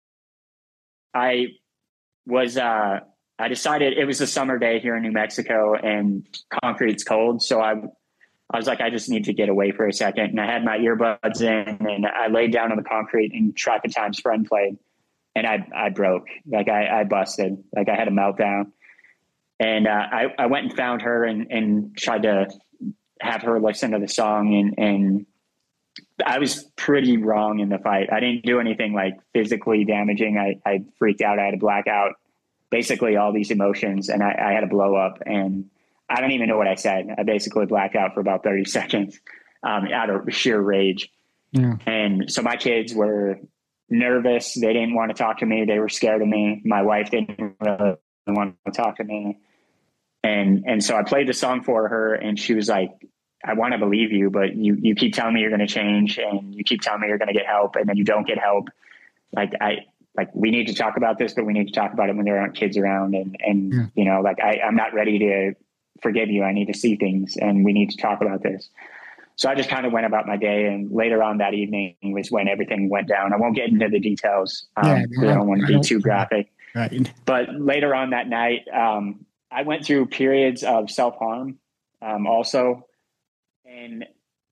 D: I was, uh, I decided it was a summer day here in New Mexico and concrete's cold. So I, I was like, I just need to get away for a second. And I had my earbuds in, and I laid down on the concrete, and Track of Time's Friend played, and I, I broke. Like I, I busted, like I had a meltdown. And, uh, I, I went and found her and, and tried to have her listen to the song. And, and I was pretty wrong in the fight. I didn't do anything like physically damaging. I, I freaked out. I had a blackout, basically all these emotions, and I, I had a blow up, and I don't even know what I said. I basically blacked out for about thirty seconds, um, out of sheer rage.
B: Yeah.
D: And so my kids were nervous. They didn't want to talk to me. They were scared of me. My wife didn't really want to talk to me. And, and so I played the song for her, and she was like, I want to believe you, but you, you keep telling me you're going to change, and you keep telling me you're going to get help, and then you don't get help. Like I, like we need to talk about this, but we need to talk about it when there aren't kids around. And, and, yeah. you know, like I, I'm not ready to forgive you. I need to see things, and we need to talk about this. So I just kind of went about my day, and later on that evening was when everything went down. I won't get into the details. Um, yeah, no, I don't want to be too graphic,
B: right.
D: But later on that night, um, I went through periods of self-harm, um, also. And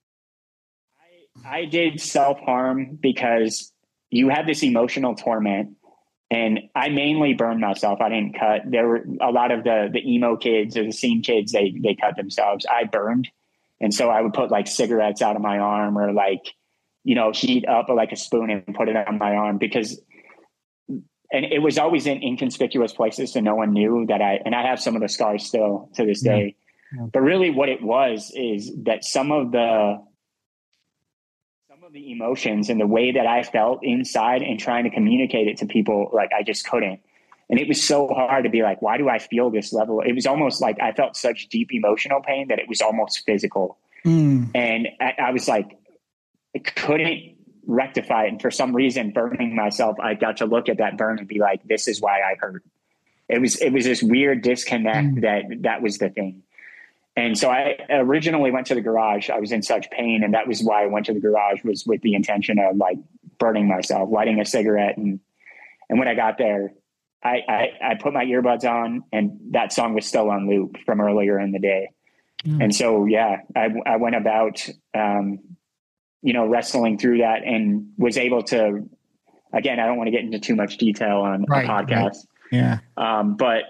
D: I, I did self-harm because you had this emotional torment, and I mainly burned myself. I didn't cut. There were a lot of the, the emo kids or the scene kids, they, they cut themselves. I burned. And so I would put like cigarettes out of my arm, or like, you know, heat up like a spoon and put it on my arm, because, and it was always in inconspicuous places. So no one knew that I, and I have some of the scars still to this
B: yeah.
D: day. Yeah. But really what it was is that some of the, some of the emotions and the way that I felt inside and trying to communicate it to people, like I just couldn't. And it was so hard to be like, why do I feel this level? It was almost like I felt such deep emotional pain that it was almost physical.
B: Mm.
D: And I, I was like, I couldn't rectify it. And for some reason, burning myself, I got to look at that burn and be like, this is why I hurt. It was, it was this weird disconnect mm. that that was the thing. And so I originally went to the garage. I was in such pain, and that was why I went to the garage, was with the intention of like burning myself, lighting a cigarette. And, and when I got there, I, I, I put my earbuds on, and that song was still on loop from earlier in the day. Mm. And so, yeah, I, I went about, um, you know, wrestling through that, and was able to, again, I don't want to get into too much detail on
B: right,
D: a podcast.
B: Right. Yeah.
D: Um, but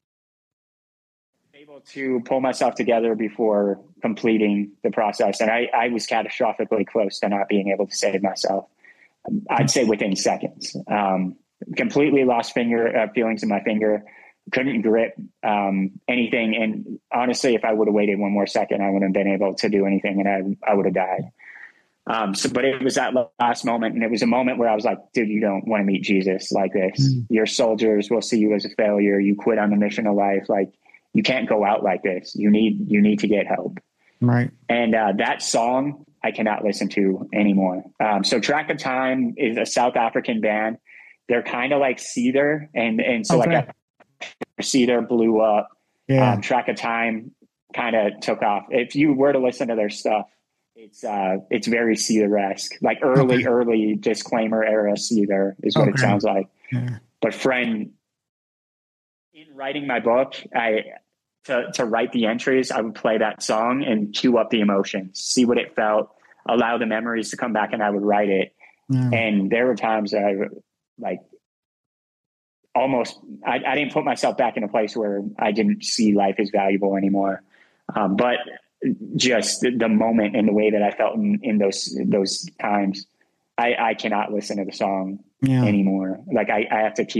D: able to pull myself together before completing the process. And I, I was catastrophically close to not being able to save myself. I'd say within seconds. Um, completely lost finger uh, feelings in my finger, couldn't grip um, anything. And honestly, if I would have waited one more second, I wouldn't have been able to do anything, and I, I would have died. Um, so, but it was that last moment, and it was a moment where I was like, dude, you don't want to meet Jesus like this. Mm. Your soldiers will see you as a failure. You quit on the mission of life. Like, you can't go out like this. You need, you need to get help.
B: Right.
D: And uh, that song I cannot listen to anymore. Um, so Track of Time is a South African band. They're kind of like Seether. And, and so okay. like Seether blew up.
B: Yeah.
D: Um, Track of Time kind of took off. If you were to listen to their stuff, it's uh, it's very Seether-esque, like early, okay. early Disclaimer era Seether is what okay. it sounds like.
B: Yeah.
D: But friend, in writing my book, I to to write the entries, I would play that song and cue up the emotions, see what it felt, allow the memories to come back, and I would write it. Yeah. And there were times that I like almost I, I didn't put myself back in a place where I didn't see life as valuable anymore. Um, but just the, the moment and the way that I felt in, in those those times, I, I cannot listen to the song yeah. anymore. Like I, I have to keep it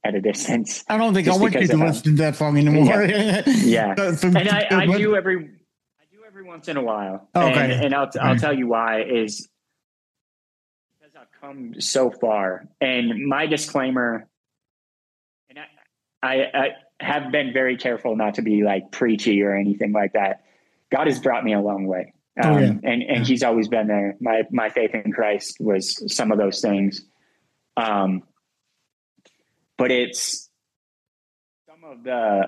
D: at a distance.
B: I don't think I
D: just
B: want you
D: because
B: to
D: of how-
B: listen to that song anymore.
D: Yeah. Yeah.
B: So- so-
D: And I, I
B: but-
D: do every, I do every once in a while.
B: Okay.
D: And, and I'll, I'll
B: Okay.
D: tell you why is because I've come so far. And my disclaimer, and I, I, I have been very careful not to be like preachy or anything like that. God has brought me a long way. Um,
B: Oh, yeah.
D: and, and
B: Yeah.
D: he's always been there. My, my faith in Christ was some of those things. Um, but it's some of the,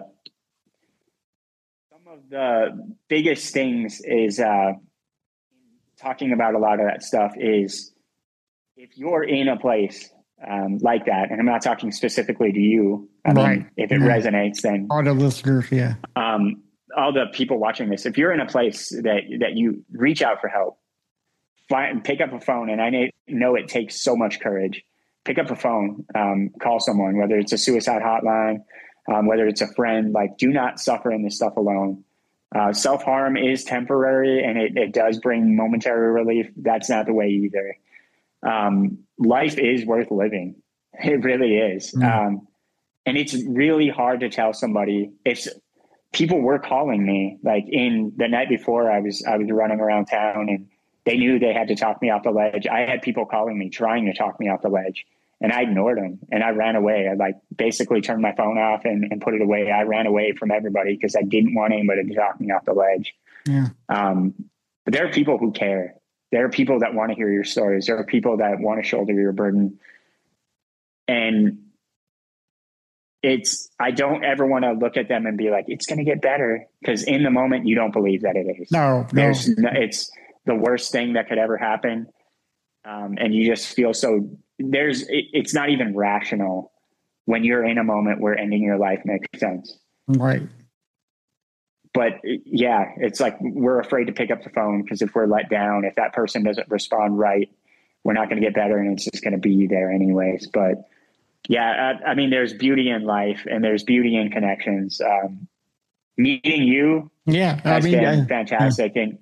D: some of the biggest things is, uh, talking about a lot of that stuff is if you're in a place, um, like that, and I'm not talking specifically to you. I
B: Right.
D: mean, if it
B: Yeah.
D: resonates, then,
B: All the listeners, yeah.
D: um, all the people watching this, if you're in a place that, that you reach out for help, find, pick up a phone. And I know it takes so much courage. Pick up a phone, um, call someone, whether it's a suicide hotline, um, whether it's a friend. Like, do not suffer in this stuff alone. Uh, self-harm is temporary and it, it does bring momentary relief. That's not the way either. Um, life is worth living. It really is.
B: Mm.
D: Um, and it's really hard to tell somebody. If people were calling me, like in the night before, I was, I was running around town and they knew they had to talk me off the ledge. I had people calling me, trying to talk me off the ledge, and I ignored them and I ran away. I like basically turned my phone off and, and put it away. I ran away from everybody because I didn't want anybody to talk me off the ledge.
B: Yeah.
D: Um, but there are people who care. There are people that want to hear your stories. There are people that want to shoulder your burden. And it's, I don't ever want to look at them and be like, it's going to get better. Because in the moment, you don't believe that it is.
B: No, no.
D: There's no, it's the worst thing that could ever happen. Um, and you just feel so, there's, it, it's not even rational when you're in a moment where ending your life makes sense.
B: Right.
D: But yeah, it's like we're afraid to pick up the phone because if we're let down, if that person doesn't respond right, we're not going to get better and it's just going to be there anyways. But yeah, I, I mean, there's beauty in life and there's beauty in connections. Um, meeting you
B: Yeah. I
D: has
B: mean,
D: been
B: yeah.
D: fantastic. And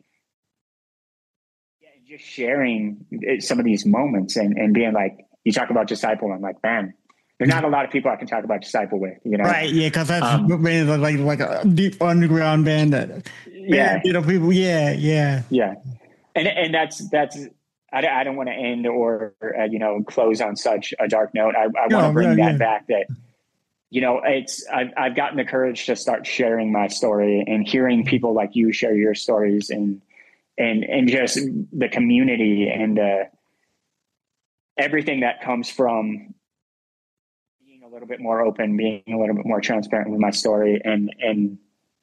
D: yeah, just sharing some of these moments and, and being like, you talk about disciple. I'm like, man, there's not a lot of people I can talk about disciple with, you know?
B: Right, yeah, because that's
D: Um,
B: like like a deep underground band that,
D: Yeah.
B: you know, people, yeah, yeah,
D: Yeah. And, and that's, that's, I, I don't want to end or, uh, you know, close on such a dark note. I, I want
B: No,
D: to bring
B: yeah,
D: that
B: yeah.
D: back that, you know, it's, I've, I've gotten the courage to start sharing my story and hearing people like you share your stories and, and, and just the community and, uh, everything that comes from being a little bit more open, being a little bit more transparent with my story. And, and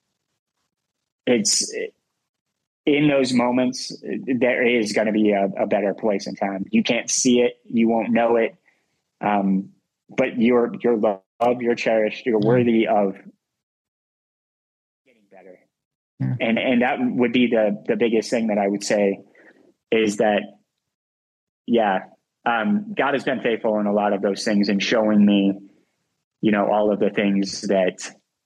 D: it's in those moments, there is going to be a, a better place in time. You can't see it. You won't know it. Um, but you're, you're loved, you're cherished, you're worthy of getting better.
B: Yeah.
D: And, and that would be the, the biggest thing that I would say is that, yeah, um, God has been faithful in a lot of those things and showing me, you know, all of the things that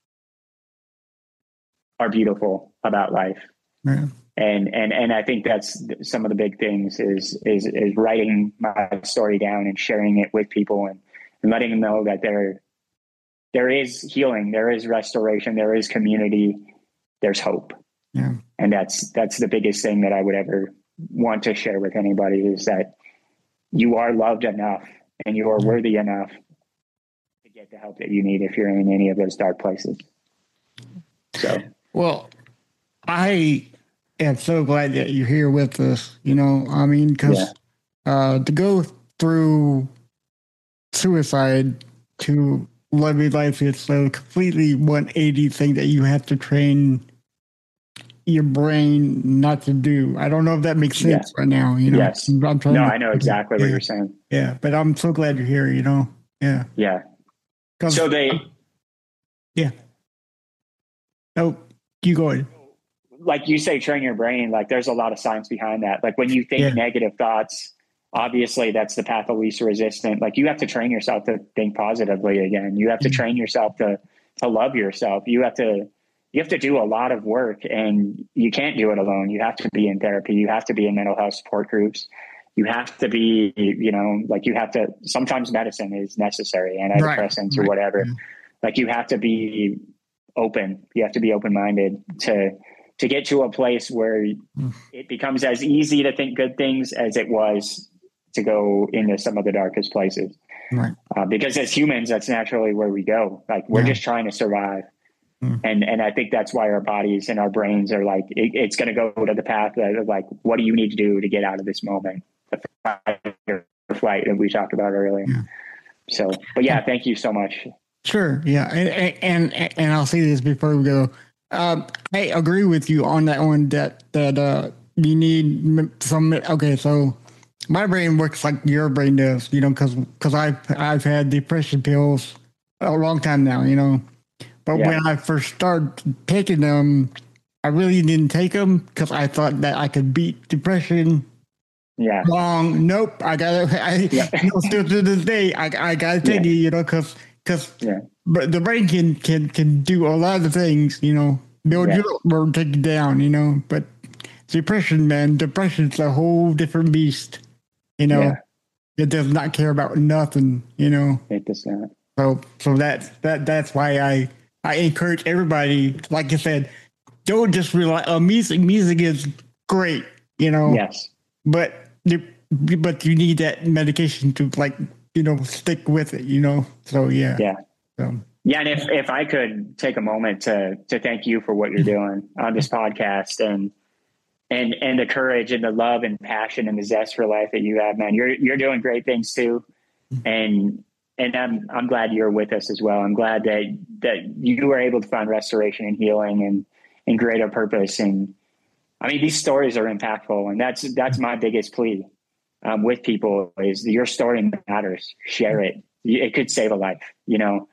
D: are beautiful about life.
B: yeah.
D: And, and, and I think that's some of the big things is, is, is writing my story down and sharing it with people and, and letting them know that there, there is healing, there is restoration, there is community, there's hope.
B: Yeah.
D: And that's, that's the biggest thing that I would ever want to share with anybody is that you are loved enough and you are worthy enough to get the help that you need if you're in any of those dark places. So,
B: Well, I am so glad that you're here with us. You know, I mean, because uh, to go through suicide to living life is a completely one eighty thing that you have to train your brain not to do. I don't know if that makes sense
D: Yeah.
B: right now. You know,
D: Yes.
B: I'm trying
D: no,
B: to-
D: I know exactly
B: yeah,
D: what you're saying.
B: Yeah, but I'm so glad you're here. You know, yeah.
D: Yeah.
B: 'Cause-
D: So they,
B: yeah. Oh, you go ahead.
D: like you say, train your brain. Like there's a lot of science behind that. Like when you think
B: Yeah.
D: negative thoughts, obviously that's the path of least resistance. Like you have to train yourself to think positively again. You have to
B: Mhm.
D: train yourself to, to love yourself. You have to, you have to do a lot of work and you can't do it alone. You have to be in therapy. You have to be in mental health support groups. you have to be, you know, like you have to, sometimes medicine is necessary, antidepressants
B: right,
D: or
B: right.
D: whatever.
B: Yeah.
D: Like you have to be open. You have to be open-minded to, to get to a place where
B: Mm.
D: it becomes as easy to think good things as it was to go into some of the darkest places.
B: Right.
D: Uh, because as humans, that's naturally where we go. Like we're
B: Yeah.
D: just trying to survive.
B: Mm.
D: And, and I think that's why our bodies and our brains are like, it, it's going to go to the path of like, what do you need to do to get out of this moment? The fight or flight that we talked about earlier.
B: Yeah.
D: So, but yeah, thank you so much.
B: Sure. Yeah. And, and, and I'll say this before we go. Um, I agree with you on that one that, that, uh, you need some, okay. So my brain works like your brain does, you know, cause, cause I've, I've had depression pills a long time now, you know, but
D: Yeah.
B: when I first started taking them, I really didn't take them because I thought that I could beat depression.
D: Yeah.
B: Wrong. Nope. I gotta, I,
D: Yeah.
B: you know, still to this day, I, I gotta tell
D: Yeah.
B: you, you know, cause, cause,
D: Yeah.
B: but the brain can, can, can do a lot of things, you know, build
D: Yeah.
B: you up or take you down, you know, but depression, man, depression's a whole different beast, you know,
D: Yeah.
B: it does not care about nothing, you know,
D: It does not.
B: so, so that's, that, that's why I, I encourage everybody, like you said, don't just rely on music. Music is great, you know,
D: Yes.
B: but you, but you need that medication to like, you know, stick with it, you know? So, yeah.
D: Yeah.
B: So,
D: Yeah. And if, if I could take a moment to, to thank you for what you're doing on this podcast and, and, and the courage and the love and passion and the zest for life that you have, man, you're, you're doing great things too. And, and I'm, I'm glad you're with us as well. I'm glad that, that you were able to find restoration and healing and, and greater purpose. And I mean, these stories are impactful, and that's, that's my biggest plea um, with people is your story matters. Share it. It could save a life, you know,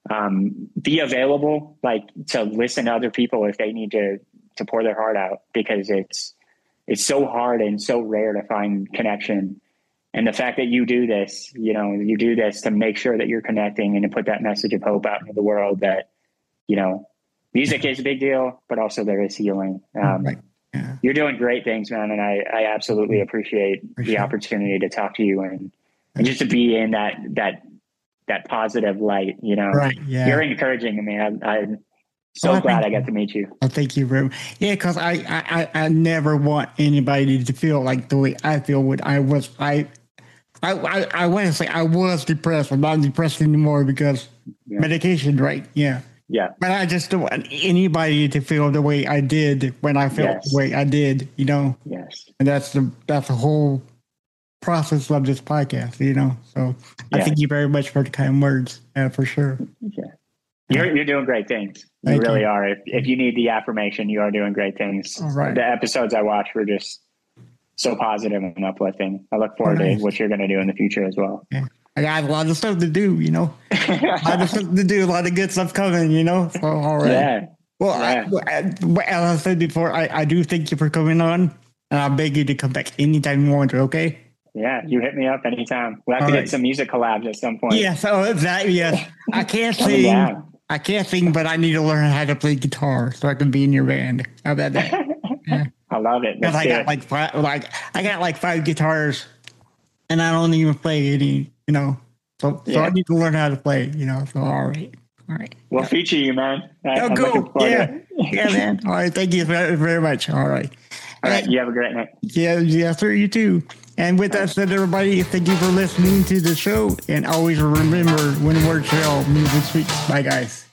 D: um, be available, like to listen to other people if they need to, to pour their heart out, because it's, it's so hard and so rare to find connection. And the fact that you do this, you know, you do this to make sure that you're connecting and to put that message of hope out into the world that, you know, music is a big deal, but also there is healing. Um,
B: right. Yeah.
D: You're doing great things, man. And I, I absolutely appreciate
B: For
D: the
B: sure.
D: opportunity to talk to you and, and just to be in that, that, that positive light, you know,
B: Right. Yeah.
D: you're encouraging me. I, I'm so
B: Well, I
D: glad
B: think-
D: I got to meet you.
B: I thank you very much. Yeah, because I, I, I, I never want anybody to feel like the way I feel when I was, I, I, I, I want to say I was depressed. I'm not depressed anymore because
D: Yeah.
B: medication, right? Yeah.
D: Yeah.
B: But I just don't want anybody to feel the way I did when I felt
D: Yes.
B: the way I did, you know?
D: Yes.
B: And that's the, that's the whole process of this podcast, you know? So I
D: Yeah.
B: thank you very much for the kind words, uh, for sure.
D: Yeah. You're, you're doing great things. You
B: Thank
D: really
B: you.
D: are. If, if you need the affirmation, you are doing great things.
B: All right.
D: The episodes I watch were just so positive and uplifting. I look forward
B: Oh, nice.
D: to what you're going to do in the future as well.
B: Yeah. I got a lot of stuff to do, you know? a lot of stuff to do, a lot of good stuff coming, you know? So, all right.
D: Yeah.
B: Well,
D: Yeah.
B: I, well, I- well, as I said before, I, I do thank you for coming on, and I beg you to come back anytime you want to, okay?
D: Yeah. You hit me up anytime. We'll have
B: All
D: to
B: right.
D: get some music collabs at some point.
B: Yes, oh, exactly, yes. I can't
D: Coming
B: sing.
D: down.
B: I can't sing, but I need to learn how to play guitar so I can be in your band. How about that? Yeah.
D: I love it.
B: Because
D: Let's
B: I
D: do
B: got
D: it.
B: like five, like I got like five guitars, and I don't even play any, you know. So, so
D: Yeah.
B: I need to learn how to play, you know. So all right, all right.
D: We'll feature you, man. I,
B: Oh,
D: I'm
B: cool.
D: looking forward
B: Yeah,
D: to it.
B: yeah, man. All right, thank you very, very much. All right.
D: All right. You have a great night.
B: Yeah, yes, sir. You too. And with that said, everybody, thank you for listening to the show. And always remember, when words fail, music speaks. Bye, guys.